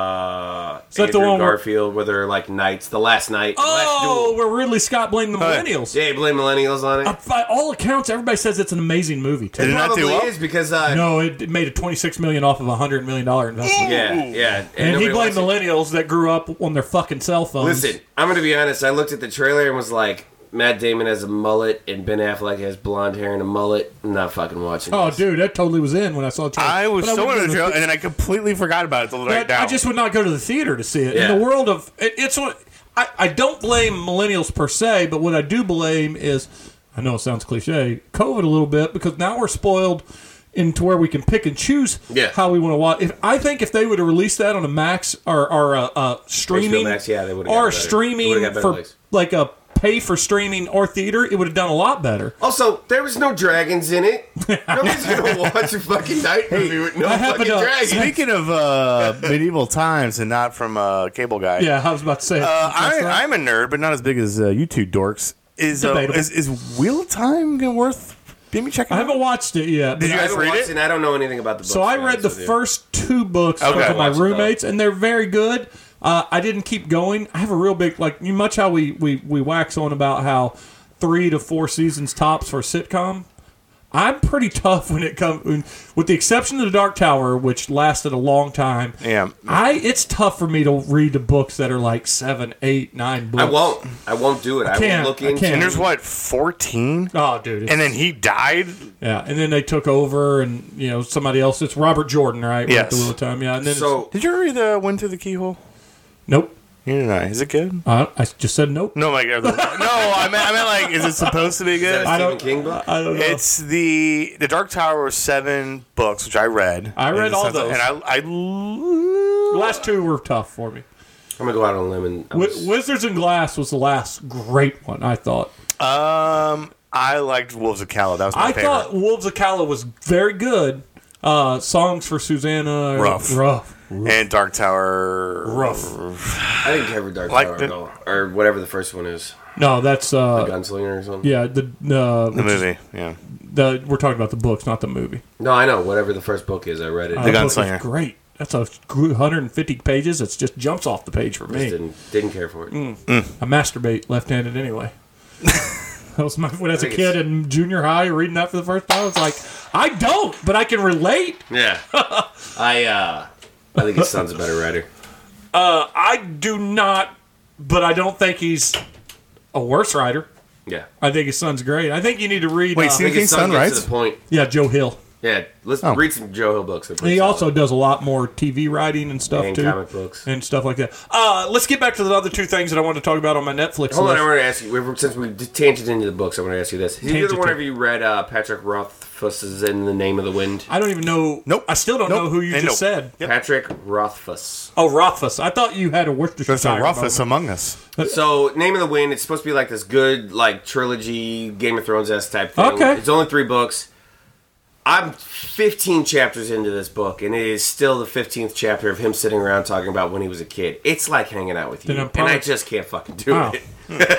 uh, Is that Andrew the one where- Garfield, where they're like knights, the last night. the last Oh, duel. where Ridley Scott blamed the yeah. millennials. Yeah, blame millennials on it. Uh, By all accounts, everybody says it's an amazing movie. Too. Did it not Probably do well? is because uh, No, it, it made a twenty-six million dollars off of a one hundred million dollars investment. yeah, yeah, And he nobody blamed wants it. millennials that grew up on their fucking cell phones. Listen, I'm gonna be honest. I looked at the trailer and was like, Matt Damon has a mullet and Ben Affleck has blonde hair and a mullet. I'm not fucking watching. Oh, this. dude, that totally was in when I saw the trailer. I was But so wouldn't into the go to trailer, and then I completely forgot about it till right But now. I just would not go to the theater to see it. Yeah. In the world of it, it's what I, I don't blame millennials per se, but what I do blame is I know it sounds cliche, COVID a little bit because now we're spoiled into where we can pick and choose Yeah. how we want to watch. If I think if they would have released that on a Max or or a, a streaming Max, yeah, they would've got or better. They streaming would've got better for likes. like a pay for streaming or theater, it would have done a lot better. Also, there was no dragons in it. Nobody's gonna watch a fucking night movie with no I happen fucking to- dragons. Speaking of uh, medieval times and not from uh, Cable Guy, Yeah, I was about to say. uh, I, that's right. I'm a nerd, but not as big as uh, you two dorks. Is, uh, Debatable. is is Wheel of Time gonna worth maybe checking I out? haven't watched it yet. Did but you I guys haven't read watched it? and I don't know anything about the book. So I to be read honest the with you. first two books Okay. from my Watch it, though. roommates, and they're very good. Uh, I didn't keep going. I have a real big like you much how we, we we wax on about how three to four seasons tops for a sitcom. I'm pretty tough when it comes, with the exception of the Dark Tower, which lasted a long time. Yeah. I it's tough for me to read the books that are like seven, eight, nine books. I won't. I won't do it. I, can't. will look I into can't. And there's what fourteen, Oh, dude. it's- and then he died. yeah, and then they took over, and you know somebody else. It's Robert Jordan, right? Wrote Yes. The Wheel of Time. Yeah, and then it's- So Did you ever read the Wind Through the Keyhole? nope. Neither did I. Is it good? Uh, I just said nope. No, my God. No, I meant, I meant like, is it supposed to be is that good? a I Stephen don't- King book? I don't know. It's the the Dark Tower was seven books, which I read. I read And it all sounds like- those. and I, I The last two were tough for me. I'm gonna go out on a limb and I Wi- was- Wizards and Glass was the last great one, I thought. um I liked Wolves of Calla. That was my I favorite. thought Wolves of Calla was very good. Uh, Songs for Susanna. Rough. Rough. and Dark Tower. Rough. I didn't care for Dark Like Tower the- at all, or whatever the first one is, No, that's, uh, Gunslinger or something. yeah, the, uh, The movie, yeah. the, we're talking about the books, not the movie. No, I know whatever the first book is. I read it. Uh, The book is Gunslinger. great. That's a one hundred fifty pages. It just jumps off the page for Just me. didn't didn't care for it. I masturbate left-handed anyway. That was my when as a think kid it's- in junior high reading that for the first time. I was like, I don't, but I can relate. Yeah, I uh, I think his son's a better writer. Uh, I do not, but I don't think he's a worse writer. Yeah, I think his son's great. I think you need to read. Wait, uh, I think Stephen his son King gets writes? to the point. yeah, Joe Hill. Yeah, let's Oh. read some Joe Hill books. They're And pretty he solid. also does a lot more T V writing and stuff And too, comic books. and stuff like that. Uh, let's get back to the other two things that I want to talk about on my Netflix Hold on, list. I want to ask you. we've- Since we did tangent into the books, I want to ask you this: Have you Tangent. ever one of you read uh, Patrick Rothfuss's "In the Name of the Wind"? I don't even know. Nope. I still don't Nope. know who you And just nope. said. Yep. Patrick Rothfuss. Oh, Rothfuss. I thought you had a Worcestershire. There's a roughest moment. among us. So, Name of the Wind. It's supposed to be like this good, like trilogy, Game of Thrones esque type thing. Okay. It's only three books. I'm fifteen chapters into this book, and it is still the fifteenth chapter of him sitting around talking about when he was a kid. It's like hanging out with you, Then I'm and probably- I just can't fucking do Wow. it.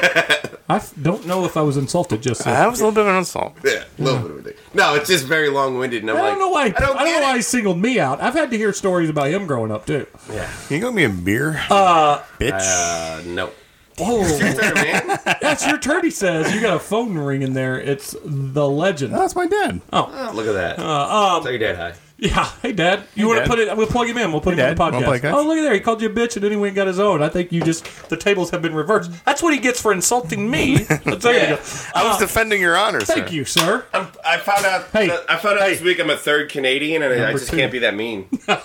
I f- don't know if I was insulted just then. That was a little bit of an insult. Yeah, a little bit of it. No, it's just very long winded, and I'm I like, don't know why. I I don't, don't know get why it. he singled me out. I've had to hear stories about him growing up too. Yeah, Can you go me a beer? Uh, Bitch. uh, no. Oh, Fair, man. that's your turn. He says you got a phone ring in there. It's the legend. That's my dad. Oh, look at that. Uh, um, Tell your dad hi. yeah. Hey, Dad. You want to Dad. put it? We'll plug him in. We'll put Hey, him on the Dad. Wanna play podcast. catch? Oh, look at there. He called you a bitch, and then he went and got his own. I think you just the tables have been reversed. That's what he gets for insulting me. Let's there you go. I was defending your honor, sir. Thank you, sir. I'm, I found out. Hey. that- I found out this week I'm a third Canadian, and I, I Number just two. can't be that mean.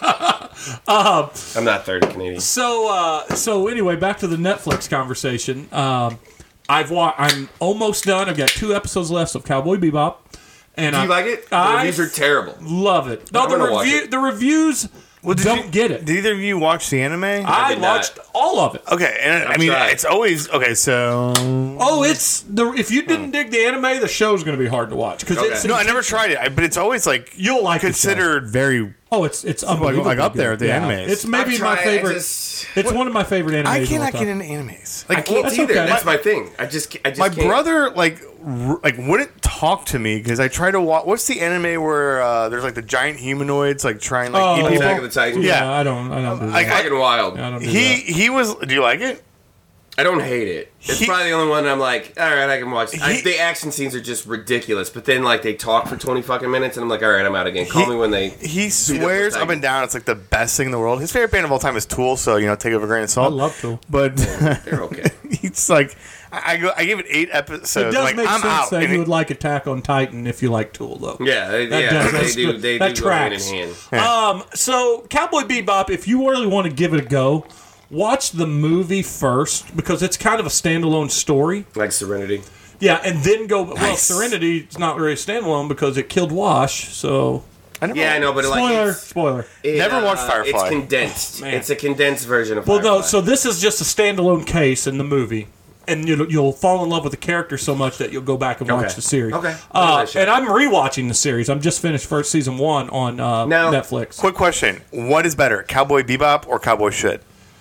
Um, I'm not third Canadian. So, uh, so anyway, back to the Netflix conversation. Um, I've wa- I'm almost done. I've got two episodes left of Cowboy Bebop, and Do I you like it? The I reviews are terrible. love it. No, I'm the gonna watch review, it. the reviews Well, did don't you- get it. Did either of you watch the anime? I did not. watched all of it. okay, and I mean, tried. it's always okay. So Oh, it's the if you didn't dig the anime, the show's going to be hard to watch because Okay. it's no, I never tried it, I, but it's always like You'll like the show. considered very. Oh, it's it's like, unbelievably up there good. at the animes. It's maybe I've my tried, I favorite. just- It's one of my favorite animes. I of all cannot time. get into animes. I Like can't that's either. okay. That's My- my thing. I just, I just my can't. brother, like, r- like wouldn't talk to me because I try to watch. What's the anime where uh, there's like the giant humanoids like trying like Oh, eat people? Attack of the Titans. Yeah. I don't. I don't do Like, that. Fucking wild. I don't do He that. he was. Do you like it? I don't hate it. It's He- probably the only one I'm like, all right, I can watch. I, He- the action scenes are just ridiculous, but then like they talk for twenty fucking minutes, and I'm like, all right, I'm out again. Call He- me when they. He the swears up Titans. and down it's like the best thing in the world. His favorite band of all time is Tool, so you know take it with a grain of I salt. love Tool. But They're okay. it's like I I, go, I give it eight episodes. It does like, make I'm sense out. that And you it- would like Attack on Titan if you like Tool, though. Yeah, they, That yeah, does- they that's do. good. They That do go hand in tracks. hand. Um, so Cowboy Bebop, if you really want to give it a go, watch the movie first because it's kind of a standalone story. Like Serenity. Yeah, and then go. Well, Nice. Serenity is not really a standalone because it killed Wash. So I never, Yeah, I know, but like spoiler, it's, spoiler. it, Never watched uh, Firefly. It's condensed. Man. It's a condensed version of Well, Firefly. no. So this is just a standalone case in the movie, and you'll, you'll fall in love with the character so much that you'll go back and watch Okay. the series. Okay. Uh, That shit. and I'm rewatching the series. I'm just finished first season one on uh, Now- Netflix. Quick question: what is better, Cowboy Bebop or Cowboy Shit?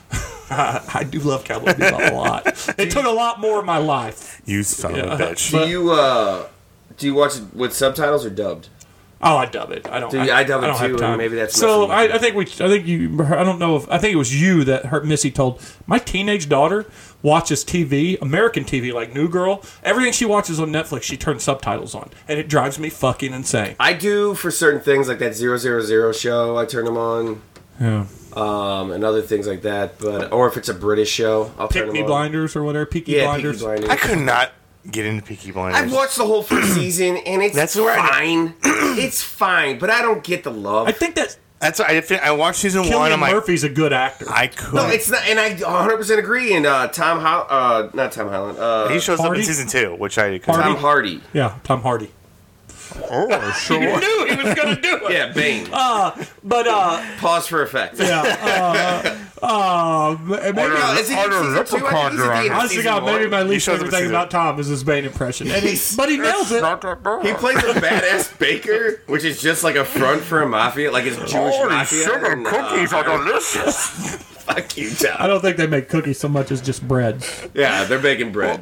I do love Cowboy Bebop a lot. It took a lot more of my life. You son Yeah. of a bitch. do you uh, do you watch it with subtitles or dubbed? Oh, I dub it. I don't. Do you- I dub it don't have too, and time. maybe that's so. messing I, with you. I think we. I think you. I don't know if. I think it was you that her Missy told. My teenage daughter watches T V, American T V, like New Girl. Everything she watches on Netflix, she turns subtitles on, and it drives me fucking insane. I do for certain things like that zero zero zero show. I turn them on, Yeah. um, and other things like that. But or if it's a British show, I'll turn Pick them Me on. Blinders or whatever. Peaky Yeah, Blinders. Peaky Blinders. I could not get into Peaky Blinders. I've watched the whole first season, and it's That's where I- fine. it's fine, but I don't get the love. I think that That's I, fin- I watched season one. Cillian I'm like, Murphy's a good actor. I could. no, it's not, and I one hundred percent agree. And uh, Tom Hol- uh, not Tom Holland, uh, he shows up Hardy? in season two, which I could. Tom Hardy. yeah, Tom Hardy. Oh, sure. You knew he was gonna do it. Yeah, Bane. But uh, Pause for effect. yeah. Uh, uh, maybe. No, is he in season two? I think he's at the end of Honestly, season God, maybe one. my least shows up favorite in thing season- about Tom is his Bane impression. And he, He's- but he nails it. He plays a badass baker, which is just like a front for a mafia, like his Jewish mafia. and, uh, delicious. Fuck you, I Tom. don't think they make cookies so much as just breads. Yeah, they're baking bread.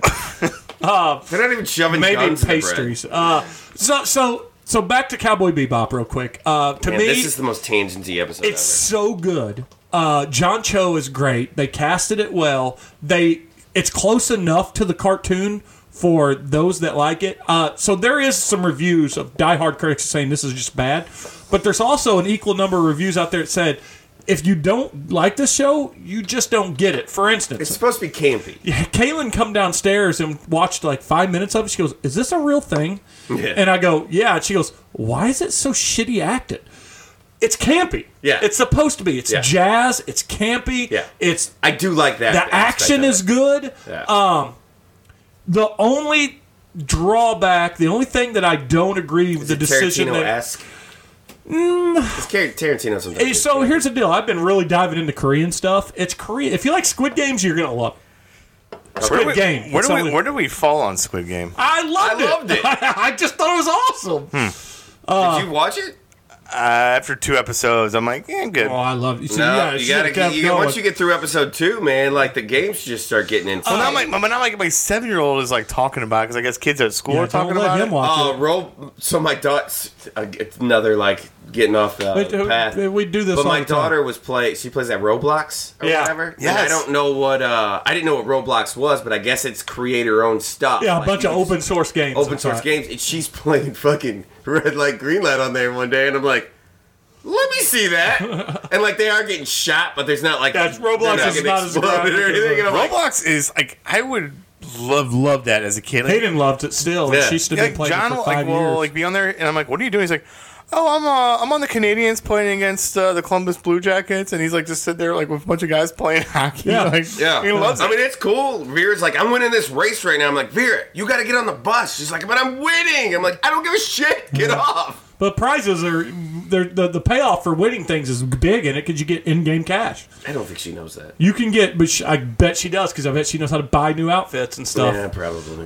Uh, They're not even shoving maybe guns in the bread. pastries. Uh, so, so, so back to Cowboy Bebop real quick. Uh, to Man, me, this is the most tangenty episode it's so good. Uh, John Cho is great. They casted it well. They it's close enough to the cartoon for those that like it. Uh, so there is some reviews of diehard critics saying this is just bad, but there's also an equal number of reviews out there that said if you don't like this show, you just don't get it. For instance, It's supposed to be campy. yeah, Kaylin come downstairs and watched like five minutes of it. She goes, "Is this a real thing?" Yeah. And I go, "Yeah." And she goes, "Why is it so shitty acted?" It's campy. Yeah. It's supposed to be. It's Yeah. jazz. It's campy. Yeah. It's I do like that. the aspect action of is it. good. Yeah. Um, the only drawback, the only thing that I don't agree with Is the it decision that Tarantino-esque? It's Tar- Tarantino sometimes. Hey, so here's the deal. I've been really diving into Korean stuff. It's Korean. If you like Squid Games, you're gonna love it. Where Squid do we, Game. Where It's do we only- where do we fall on Squid Game? I loved I it. loved it. I just thought it was awesome. Did you watch it? Uh, after two episodes, I'm like, yeah, good. Oh, I love it. So, No, yeah, you should've gotta. kept Get, you, going. once you get through episode two, man, like the games just start getting into. well, now my, my, now my, my seven year old is like talking about because I guess kids at school Yeah, are talking don't let about him it. watch Uh, it. roll. So my daughter, uh, it's another like getting off the But, uh, path. we do this But all my the time. daughter was play. She plays at Roblox or Yeah. whatever. Yes. And I don't know what. Uh, I didn't know what Roblox was, but I guess it's creator-owned stuff. Yeah, a Like, bunch of you just- open source games. open source inside. games. And she's playing fucking red light, green light on there one day, and I'm like, let me see that. And like they are getting shot, but there's not like Yeah, Roblox they're is getting not as exploded or graphic as anything. And I'm like, Roblox is like I would love love that as a kid. Like, Hayden loved it still. and Yeah. She's still like, been playing John it for will five like will years. like be on there, and I'm like, what are you doing? He's like, oh, I'm uh, I'm on the Canadians playing against uh, the Columbus Blue Jackets, and he's like just sit there like with a bunch of guys playing hockey. Yeah. like, yeah, he loves I it. mean, it's cool. Vera's like, I'm winning this race right now. I'm like, Vera, you got to get on the bus. She's like, but I'm winning. I'm like, I don't give a shit. Get off. But prizes are they're, the the payoff for winning things is big in it because you get in game cash. I don't think she knows that. You can get, but she, I bet she does because I bet she knows how to buy new outfits and stuff. Yeah, probably.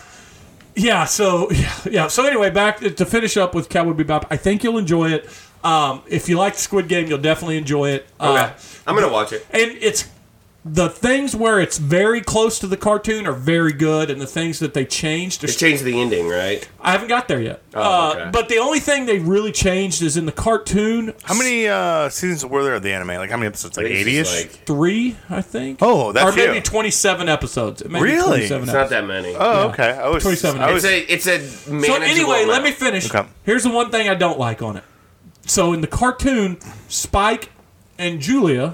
Yeah, so yeah, yeah. So anyway, back to, to finish up with Cowboy Bebop. I think you'll enjoy it. Um, if you like the Squid Game, you'll definitely enjoy it. Uh, okay, I'm gonna watch it. and it's the things where it's very close to the cartoon are very good, and the things that they changed. Are They changed the ending, right? I haven't got there yet. Oh, uh, okay. But the only thing they really changed is in the cartoon. How many uh, seasons were there of the anime? Like how many episodes? Like It's just eighty-ish? like- Three, I think. Oh, that's or maybe you. twenty-seven episodes. It may be Really? twenty-seven It's not episodes. that many. Oh, Yeah. okay. I was, twenty-seven. I was, It's a it's a manageable So anyway, let amount. me finish. Okay. Here's the one thing I don't like on it. So in the cartoon, Spike and Julia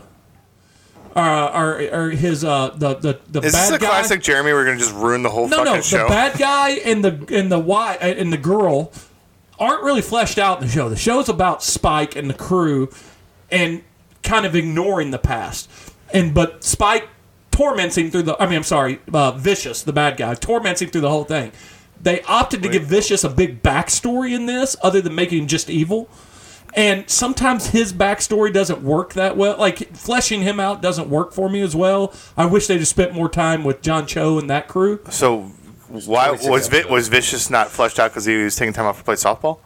are are, are his uh the the the Is bad this a guy. classic Jeremy? We're gonna just ruin the whole No, fucking no, show. the bad guy and the and the why and the girl aren't really fleshed out in the show. The show's about Spike and the crew and kind of ignoring the past. And but Spike torments him through the. I mean, I'm sorry, uh, Vicious, the bad guy, torments him through the whole thing. They opted to give Vicious a big backstory in this, other than making him just evil. And sometimes his backstory doesn't work that well. Like, fleshing him out doesn't work for me as well. I wish they'd have spent more time with John Cho and that crew. So why twenty-six was Vi- episodes. was Vicious not fleshed out because he was taking time off to play softball?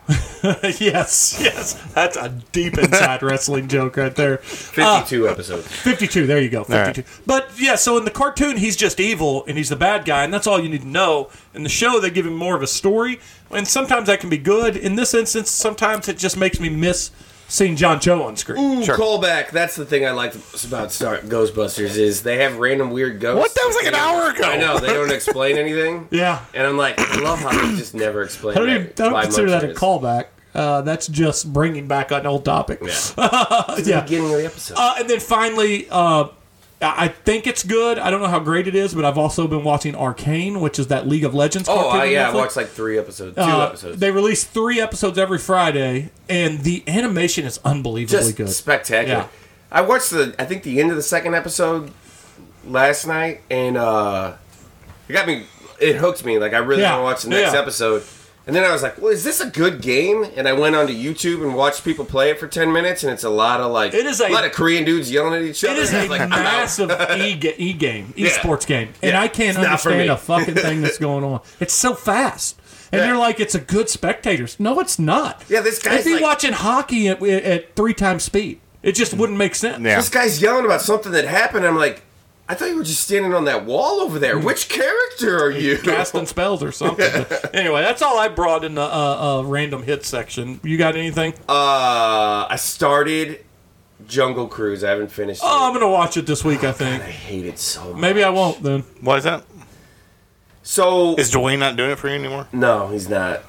yes, yes. That's a deep inside wrestling joke right there. fifty-two episodes. fifty-two, there you go, fifty-two. But, yeah, so in the cartoon, he's just evil, and he's the bad guy, and that's all you need to know. In the show, they give him more of a story, and sometimes that can be good. In this instance, sometimes it just makes me miss seeing John Cho on screen. Ooh, callback. That's the thing I liked about Star Ghostbusters is they have random weird ghosts. What? That was like an hour ago. I know, they don't explain anything. Yeah. And I'm like, I love how they just never explain I don't, that. even, I don't why consider that a Muncher is. callback. Uh, that's just bringing back an old topic. Yeah. Yeah. The beginning of the episode. Uh, and then finally, uh, I I think it's good. I don't know how great it is, but I've also been watching Arcane, which is that League of Legends oh, cartoon uh, on yeah, I Netflix. watched like three episodes, two Uh, episodes. They release three episodes every Friday, and the animation is unbelievably just good. spectacular. Yeah. I watched the, I think the end of the second episode last night, and uh, it got me, it hooked me. Like I really Yeah. want to watch the next Yeah. episode. And then I was like, well, is this a good game? And I went onto YouTube and watched people play it for ten minutes, and it's a lot of like, It is a- lot of Korean dudes yelling at each other. It is And I a was like, I'm out. massive e e game, Yeah. esports game, and Yeah. I can't It's not for understand me. a fucking thing that's going on. It's so fast, and Yeah. you're like, it's a good spectators. No, it's not. Yeah, this guy's It'd be like- watching hockey at, at three times speed. It just wouldn't make sense. Yeah. This guy's yelling about something that happened. I'm like, I thought you were just standing on that wall over there. Which character are you? Casting spells or something. But anyway, that's all I brought in the uh, uh, random hit section. You got anything? Uh, I started Jungle Cruise. I haven't finished it. Oh, I'm gonna watch it this week. I think. I hate it so much. Maybe I won't then. What is that? So Is Dwayne not doing it for you anymore? no, he's not.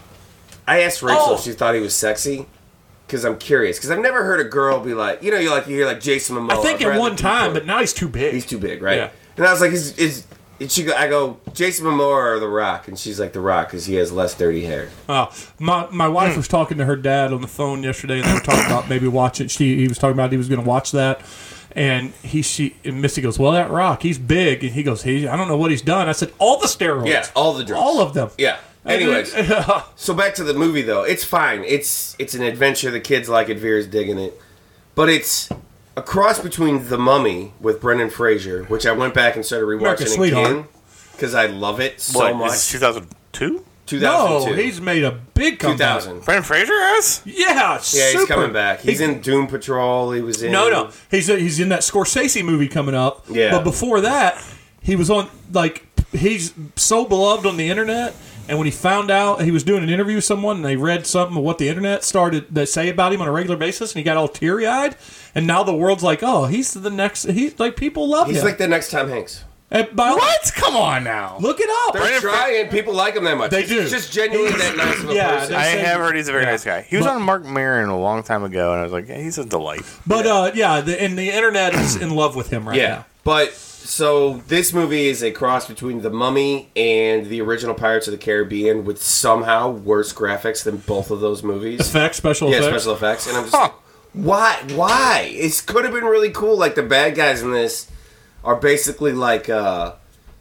I asked Rachel Oh. if she thought he was sexy because I'm curious. Because I've never heard a girl be like, you know, you like you hear like Jason Momoa. I think or at Bradley one time, Cooper. but now he's too big. he's too big, right? Yeah. And I was like, is is and she go, I go, Jason Momoa or The Rock? And she's like, The Rock because he has less dirty hair. Oh, my my Hmm. wife was talking to her dad on the phone yesterday, and they were talking about maybe watching. She he was talking about he was going to watch that, and he she and Missy goes, "Well, that Rock, he's big," and he goes, "He I don't know what he's done." I said, "All the steroids, Yeah, all the drugs. all of them." Yeah. Anyways, And- so back to the movie though. It's fine. It's it's an adventure. The kids like it. Veer's digging it, but it's a cross between The Mummy with Brendan Fraser, which I went back and started America's rewatching Sweetheart. again because I love it so What, much. is two thousand two? two no, thousand two. he's made a big two comeback. thousand. Brendan Fraser has? Yeah, Yeah, super. he's coming back. He's He- in Doom Patrol. He was in. No, no, he's he's in that Scorsese movie coming up. Yeah. But before that, he was on like he's so beloved on the internet. And when he found out he was doing an interview with someone, and they read something of what the internet started to say about him on a regular basis, and he got all teary eyed. And now the world's like, oh, he's the next. He's like people love He's him. like the next Tom Hanks. And by- What? Come on now. Look it up. They're trying. People like him that much. They He's do. just genuinely that nice of a Yeah, person. they- I said- have heard he's a very yeah. nice guy. He was But- on Mark Maron a long time ago, and I was like, yeah, he's a delight. But uh, yeah, the, and the internet is in love with him right Yeah, now. but so this movie is a cross between The Mummy and the original Pirates of the Caribbean, with somehow worse graphics than both of those movies. Effects, special Yeah, effects. special effects, and I'm just Huh. like, why? Why? It could have been really cool. Like the bad guys in this are basically like uh,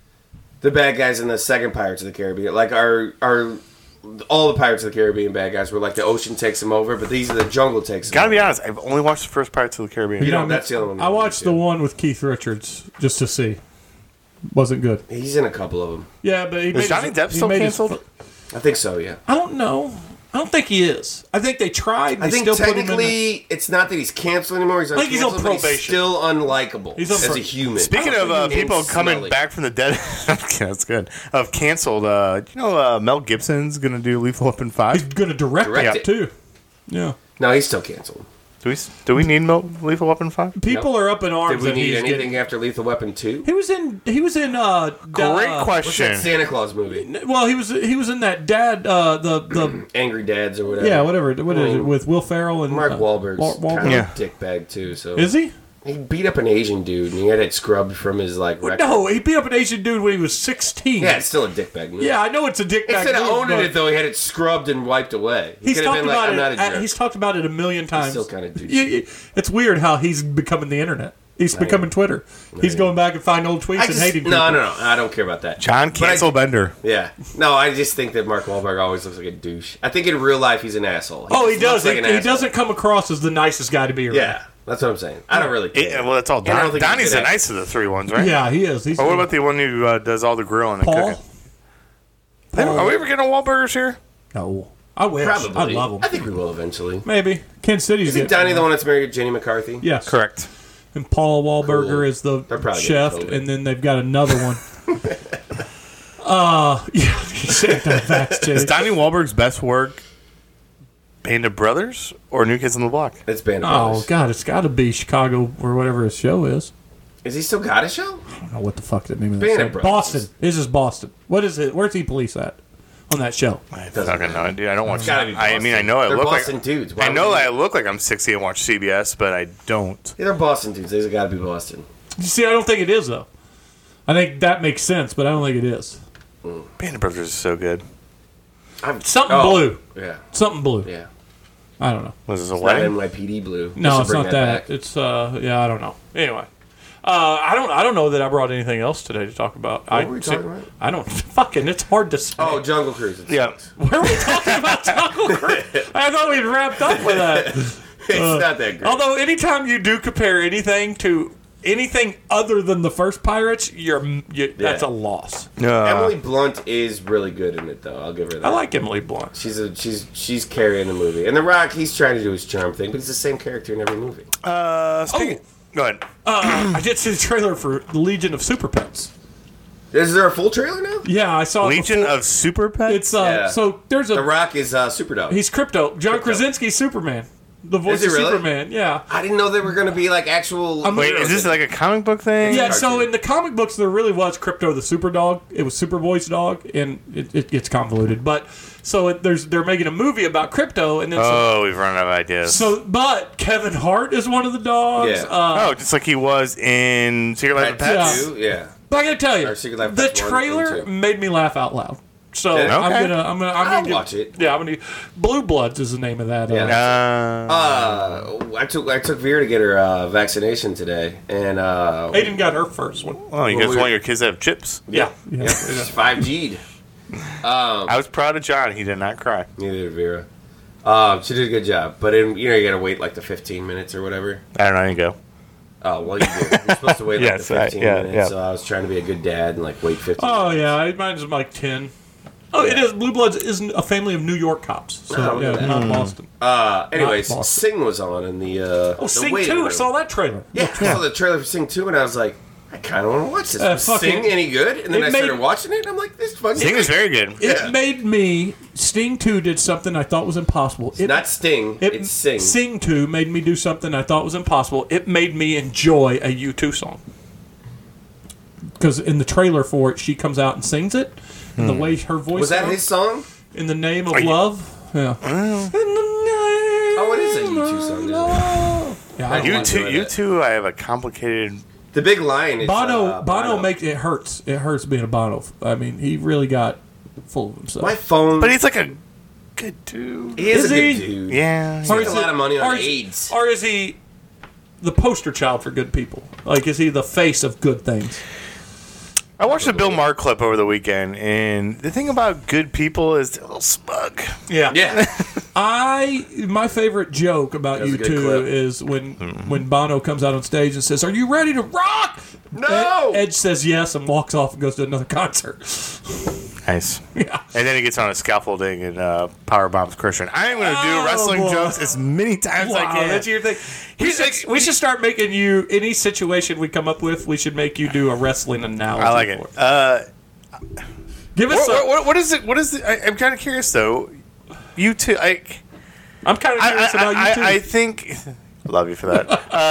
the bad guys in the second Pirates of the Caribbean. Like our our all the Pirates of the Caribbean bad guys were like the ocean takes them over, but these are the jungle takes them Gotta over. be honest, I've only watched the first Pirates of the Caribbean. You know, that's the other one. I watched the one with Keith Richards just to see. Wasn't good. He's in a couple of them. Yeah, but he Is made Johnny his- Depp he still made his canceled? I think so. Yeah. I don't know. I don't think he is. I think they tried. And I they think still put him in technically it's not that he's canceled anymore. He's on I think he's on cancel, but he's probation. still unlikable He's on as pro- a human. Speaking of uh, And people coming smelly. back from the dead, okay, that's good. Of canceled, uh, do you know uh, Mel Gibson's gonna do Lethal Weapon He's five? going to direct, Direct it it. too. Yeah. No, he's still canceled. Do we do we need Mel- Lethal Weapon five? People are up in arms. Did we that need he's anything getting- after Lethal Weapon two? He was in. He was in. Uh, Great uh, What's question. that Santa Claus movie? Well, he was. He was in that dad. Uh, the the Angry Dads or whatever. yeah, whatever. What is it Um, with Will Ferrell and Mark uh, Wahlberg's Wa- Wahlberg? kind Yeah. of a dickbag too. So Is he? he beat up an Asian dude and he had it scrubbed from his like record. No, he beat up an Asian dude when he was sixteen. Yeah, it's still a dickbag movie. Yeah, I know it's a dick bag. Instead of move, owning but it though, he had it scrubbed and wiped away. He He's could have talked been like, about "I'm not a it. uh, jerk." He's talked about it a million times. still kinda douchey. Yeah, yeah. It's weird how he's becoming the internet. He's becoming Twitter. He's going back and finding old tweets I and just, hating people. no, no, no. I don't care about that. John But I- Cancel Bender. Yeah. No, I just think that Mark Wahlberg always looks like a douche. I think in real life he's an asshole. Oh, he just does. looks like he an he asshole. doesn't come across as the nicest guy to be around. Yeah, that's what I'm saying. I don't really care. Yeah, well, that's all. And I don't Don, think he's Donnie's good the at- nice of the three ones, right? Yeah, he is. He's Or what about the one who uh, does all the grilling and Paul? cooking? Are we ever getting Wahlburgers here? No. I wish. Probably. I love him. I think we will eventually. Maybe. Kansas City's Isn't getting Donnie the one that's married to Jenny McCarthy? Yes. Correct. And Paul Wahlberger Cool. is the They're probably chef, getting COVID. and then they've got another one. uh, yeah, shake that facts, Is Jake. Donnie Wahlberg's best work Band of Brothers or New Kids on the Block? It's Band of Oh Brothers. God, it's got to be Chicago or whatever his show is. Is he still got a show? I don't know what the fuck the name of that Band show. of Brothers. Boston. This is Boston. What is it? Where's he police at on that show? I Doesn't fucking matter. no idea. I don't watch. gotta be I mean, I Boston. know I They're look Boston like dudes. Why I know would that I you- look like I'm sixty and watch C B S, but I don't. Yeah, they're Boston dudes. They've got to be Boston. You see, I don't think it is though. I think that makes sense, but I don't think it is. Band of Brothers is so good. I'm, Something oh, blue. Yeah, Something blue. yeah. I don't know. Was this a It's not wedding? N Y P D blue. They No, should it's bring not that. back. It's uh, yeah, I don't know. Anyway, uh, I don't, I don't know that I brought anything else today to talk about. I, were we talking about? I don't fucking. It's hard to say. Oh, Jungle Cruise. It Yeah. sucks. Where are we talking about Jungle Cruise? I thought we'd wrapped up with that. It's not that great. Although, anytime you do compare anything to anything other than the first Pirates, you're you, that's a loss. Uh, Emily Blunt is really good in it, though. I'll give her that. I like Emily Blunt. She's a she's she's carrying the movie. And The Rock, he's trying to do his charm thing, but he's the same character in every movie. uh, speaking, go ahead. Uh, I did see the trailer for the Legion of Super Pets. Is there a full trailer now? Yeah, I saw it Legion before. of Super Pets. It's uh, Yeah. so there's a The Rock is uh, Superdog. he's crypto. John Krypto. Krasinski's Superman, the voice Is he of really? Superman. Yeah. I didn't know they were going to be like actual. I'm- Wait, heroes is this in it. like a comic book thing? Yeah, so cartoon. in the comic books, there really was Crypto the Super Dog. It was Superboy's dog, and it, it gets convoluted. But so it, there's they're making a movie about Crypto, and then so, Oh, we've run out of ideas. so but Kevin Hart is one of the dogs. Yeah. Uh, oh, just like he was in Secret Life of Pet Pets. two? Yeah. but I gotta tell you, Or Secret Life of the Pets one and trailer two. made me laugh out loud. So Did it? I'm Okay. gonna I'm gonna I'm I'll gonna watch it. Yeah, I'm gonna. Blue Bloods is the name of that. Uh, Yeah. Uh, Uh, I took I took Vera to get her uh, vaccination today, and uh, Aiden got her first one. well, you Well, guys we- want your kids to have chips? Yeah. yeah, she's five G'd. I was proud of John. He did not cry. Neither did Vera. Um, she did a good job, but in, you know you got to wait like the fifteen minutes or whatever. I don't know. You go. Oh well, you do. You're supposed to wait like Yes, the I- fifteen yeah, minutes. yeah. So I was trying to be a good dad and like wait fifteen. Oh minutes. yeah, mine's like ten. Oh, it is. Blue Bloods isn't a family of New York cops, so Oh, look yeah, at that. not Boston. Uh, anyways, Boston. Sing was on in the. Uh, Oh, the Sing waiting two. I room. saw that trailer. Yeah, I saw the trailer for Sing two, and I was like, I kind of want to watch this. Uh, Was fucking- Sing any good? And then it I started made- watching it, and I'm like, this fucking. Sing is very good. It Yeah. made me. Sting two did something I thought was impossible. It, Not Sting. it, it's Sing. Sing two made me do something I thought was impossible. It made me enjoy a U two song. Because in the trailer for it, she comes out and sings it, and the way her voice Was that sounds, his song? In the Name of Are you- Love. Yeah. In the name Oh, it is a U two song, isn't it? of- Yeah, I don't You You like two, it. you two. I have a complicated. The Big Lion is Bono, uh, Bono makes it hurts. It hurts being a Bono. I mean, he really got full of himself. My phone. But he's like a good dude. he is, Is a he? good dude. Yeah. Spent is a lot it- of money or on is- AIDS. Or is he the poster child for good people? Like, is he the face of good things? I watched a Bill Maher clip over the weekend, and the thing about good people is they're a little smug. Yeah. Yeah. I my favorite joke about That was you a good two clip. is when when Bono comes out on stage and says, "Are you ready to rock?" No! Ed, Edge says yes and walks off and goes to another concert. I Nice. Yeah. And then he gets on a scaffolding and uh, power bombs Christian. I am going to do Oh, wrestling boy. jokes as many times as I Wow, can. that's your thing. We He's should, like- we should start making you any situation we come up with. We should make you do a wrestling analogy. I like it. for Uh, Give us. what, some, what, what is it? What is it? I, I'm kind of curious though. You two, I, I'm kind of I, curious I, about you too. I, I think. Love you for that.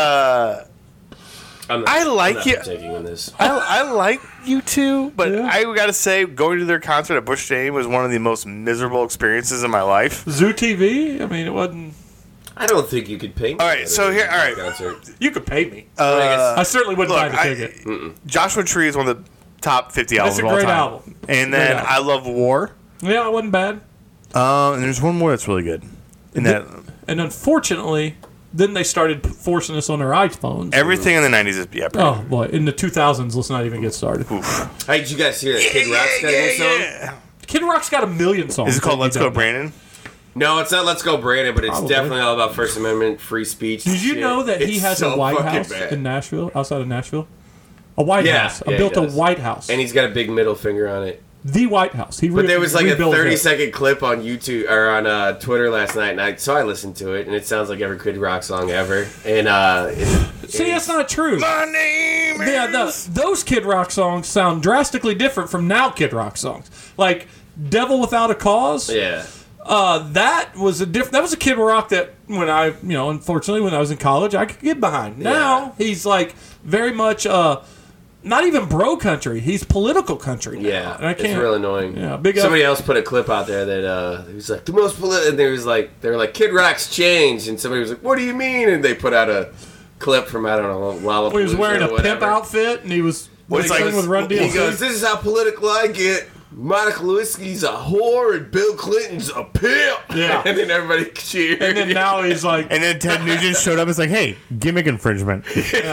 uh, I'm not, I like I'm not you- partaking in this. I, I like you two, but Yeah. I gotta say, going to their concert at Busch Stadium was one of the most miserable experiences in my life. Zoo T V. I mean, it wasn't. I don't think you could pay me. All right, for so that here- all right. concert. You could pay me. Uh, I certainly wouldn't look, buy the I- ticket. Joshua Tree is one of the top fifty albums That's a of all great time. album. And Great then album. I Love War. Yeah, it wasn't bad. Um, and there's one more that's really good. And that And unfortunately, then they started p- forcing us on our iPhones. everything in the nineties is yeah. pretty Oh boy, in the two thousands, let's not even get started. Hey, did you guys hear that Kid Rock's got a new song? Kid Rock's got a million songs. Is it called that Let's you Go don't know. Brandon? No, it's not Let's Go Brandon, but it's Probably. definitely all about First Amendment, free speech. Did you shit. know that he It's has so a White fucking House bad. in Nashville, outside of Nashville? A White Yeah, House. I yeah, built he a does. White House. And he's got a big middle finger on it. The White House. He But re- there was like a rebuilt thirty it. second clip on YouTube or on uh, Twitter last night, and I so I listened to it, and it sounds like every Kid Rock song ever. And uh, it, See, that's not true. My name Yeah, the, those Kid Rock songs sound drastically different from now Kid Rock songs. Like "Devil Without a Cause." yeah. Uh, that was a diff- That was a Kid Rock that when I, you know, unfortunately when I was in college, I could get behind. Now he's like very much uh, not even bro country. He's political country. Now. Yeah, and I it's can't. real annoying. Yeah, big up- Somebody else put a clip out there that uh, he was like the most political, and there was like they were like Kid Rock's changed, and somebody was like, "What do you mean?" And they put out a clip from I don't know Lollapalooza. He was wearing or a pimp whatever. outfit, and he was Well, it's like, like- with Run D M He C. goes, "This is how political I get. Monica Lewinsky's a whore, and Bill Clinton's a pimp." Yeah. and then everybody cheered. And then now he's like, And then Ted Nugent showed up and was like, hey, gimmick infringement.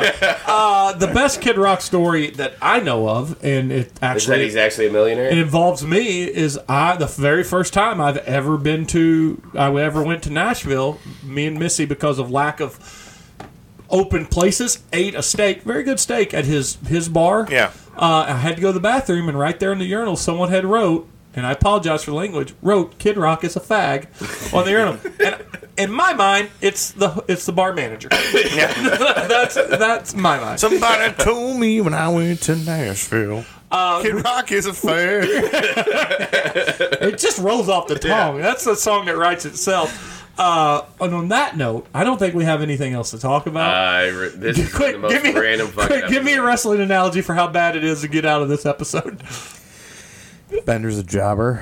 uh, the best Kid Rock story that I know of, and it is that actually he's actually a millionaire? it involves me, is I the very first time I've ever been to, I ever went to Nashville. Me and Missy, because of lack of open places, ate a steak, very good steak at his his bar. Yeah. Uh, I had to go to the bathroom, and right there in the urinal, someone had wrote, and I apologize for the language, wrote "Kid Rock is a fag" on the urinal. And in my mind, it's the it's the bar manager. that's that's my mind. Somebody told me when I went to Nashville. Kid Rock is a fan. It just rolls off the tongue. That's the song that writes itself. Uh, and on that note, I don't think we have anything else to talk about. I re- this is quick, the most give me, random fucking quick, give me a episode. wrestling analogy for how bad it is to get out of this episode. Bender's a jobber.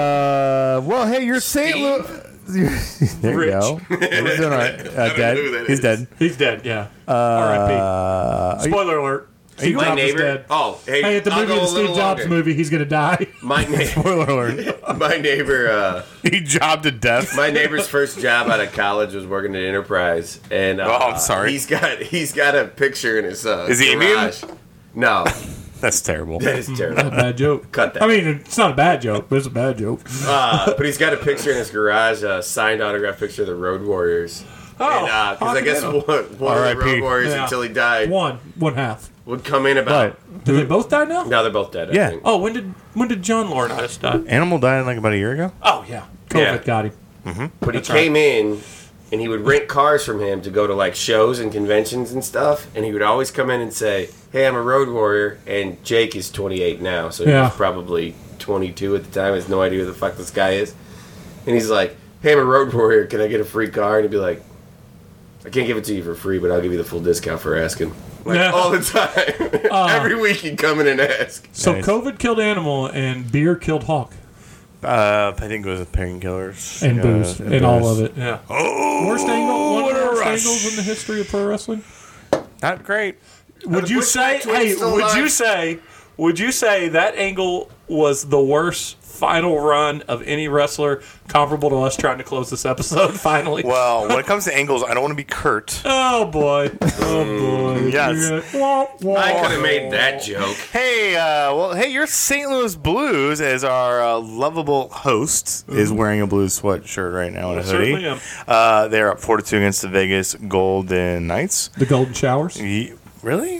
Uh, well, hey, you're Saint Louis. There Rich. you go. He's doing all right. Uh, know dead. who that He's is. dead. He's dead. Yeah. R I P. Uh, Spoiler alert. Steve My Jobs is neighbor. dead. Oh, hey, Hey, at the I'll movie, go the a Steve little Jobs longer. movie, he's gonna die. My neighbor, Spoiler alert. my neighbor, uh, He jobbed to death. my neighbor's first job out of college was working at Enterprise, and uh, Oh, I'm sorry. He's got he's got a picture in his uh, Is he Indian? garage. No, That's terrible. that is That's a terrible. bad joke. Cut that. I mean, it's not a bad joke, but it's a bad joke. Uh, but he's got a picture in his garage, a signed autograph picture of the Road Warriors. Oh, Because I guess one, one of the R I P. Road Warriors Yeah. until he died One, one half. would come in about. Right. Did they both die now? Now they're both dead. I Yeah. think. Oh, when did when did John Laurinaitis die? Animal died like about a year ago. Oh yeah, COVID Yeah. got him. But he That's came in and he would rent cars from him to go to like shows and conventions and stuff. And he would always come in and say, "Hey, I'm a road warrior." And Jake is twenty-eight now, so Yeah. he's probably twenty-two at the time. Has no idea who the fuck this guy is. And he's like, "Hey, I'm a road warrior. Can I get a free car?" And he'd be like, "I can't give it to you for free, but I'll give you the full discount for asking." Like Yeah. all the time. Every week he'd come in and ask. So Nice. COVID killed Animal and beer killed Hawk Uh, I think it was painkillers. and Uh, booze and, all of it. Yeah. Oh, Worst angle, one of the worst rush. angles in the history of pro wrestling. Not great. Would the you Bushwick say? twins Hey, still would alive? you say? Would you say that angle was the worst final run of any wrestler comparable to us trying to close this episode? Finally. Well, when it comes to angles, I don't want to be curt. Oh boy. Oh boy. Yes. You're gonna- Wah, wah. I could have made that joke. Hey, uh, well, hey, your Saint Louis Blues, as our uh, lovable host, is wearing a Blues sweatshirt right now and a I certainly hoodie. am. Uh, they're up four to two against the Vegas Golden Knights. The Golden Showers. Ye- really?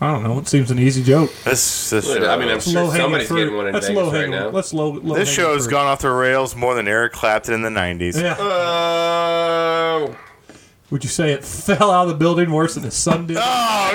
I don't know. It seems an easy joke. This, this show, I mean, I'm It's sure low-hanging somebody's fruit. getting one in That's Vegas low right hanging. now. Let's low. low this hanging show's fruit. gone off the rails more than Eric Clapton in the nineties. Yeah. Oh. Would you say it fell out of the building worse than his son did?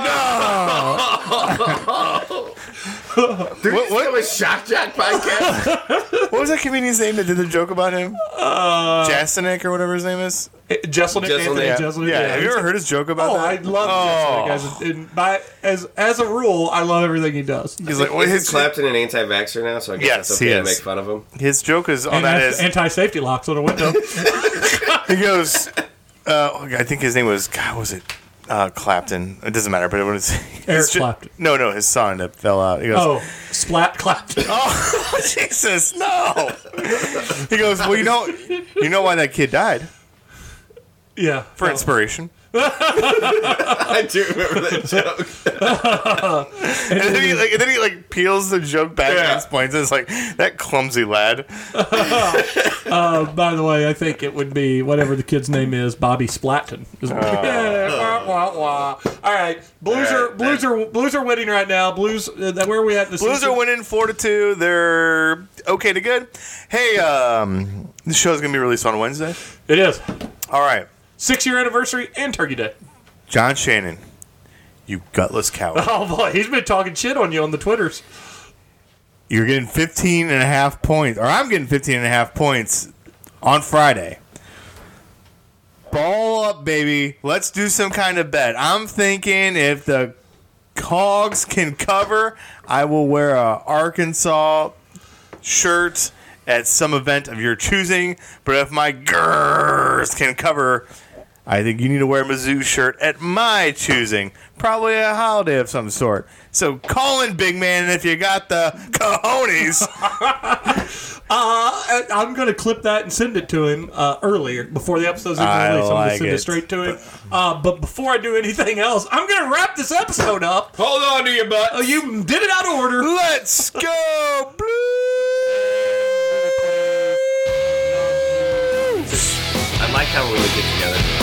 Oh, Did What- what, what- what? a Shock Jock podcast? no! What was that comedian's name that did the joke about him? Uh, Jasenik or whatever his name is? Jesselnick, Jeselnik. Anthony Yeah. Jeselnik. Yeah, have you ever heard his joke about Oh, that? I love Oh. Jeselnik. As, a, in, by, as as a rule, I love everything he does. He's like, well, Is his, Clapton an anti-vaxxer now? So I guess Yes, it's he okay to is. make fun of him. his joke is on And that that's is anti-safety locks on a window. he goes, uh, I think his name was God, was it uh, Clapton? It doesn't matter, but it was Eric his ju- Clapton. No, no, his son that fell out. He goes, Oh, splat Clapton. oh, Jesus, no. He goes, well, you know, you know why that kid died? Yeah. For Oh. inspiration. I do remember that joke. And then he like, and then he like peels the joke back Yeah. and explains it. It's like that clumsy lad. Uh, by the way, I think it would be whatever the kid's name is, Bobby Splatton. Is- wah, wah, wah. All right, Blues All are right, Blues are Blues are winning right now. Blues, uh, where are we at in the Blues season? are winning four to two. They're okay to good. Hey, um, this show's gonna be released on Wednesday. It is All right, six year anniversary and Turkey Day. John Shannon, you gutless coward. Oh boy, he's been talking shit on you on the Twitters. You're getting fifteen and a half points, or I'm getting fifteen and a half points on Friday. Ball up, baby. Let's do some kind of bet. I'm thinking if the Hogs can cover, I will wear a Arkansas shirt at some event of your choosing. But if my girls can cover, I think you need to wear a Mizzou shirt at my choosing. Probably a holiday of some sort. So call in, big man, if you got the cojones. Uh, I'm going to clip that and send it to him uh, earlier before the episode's even I released. I'm going like to send it. it. straight to him. Uh, but before I do anything else, I'm going to wrap this episode up. Hold on to your butt. Oh, you did it out of order. Let's go, Blues! I like how when we get together.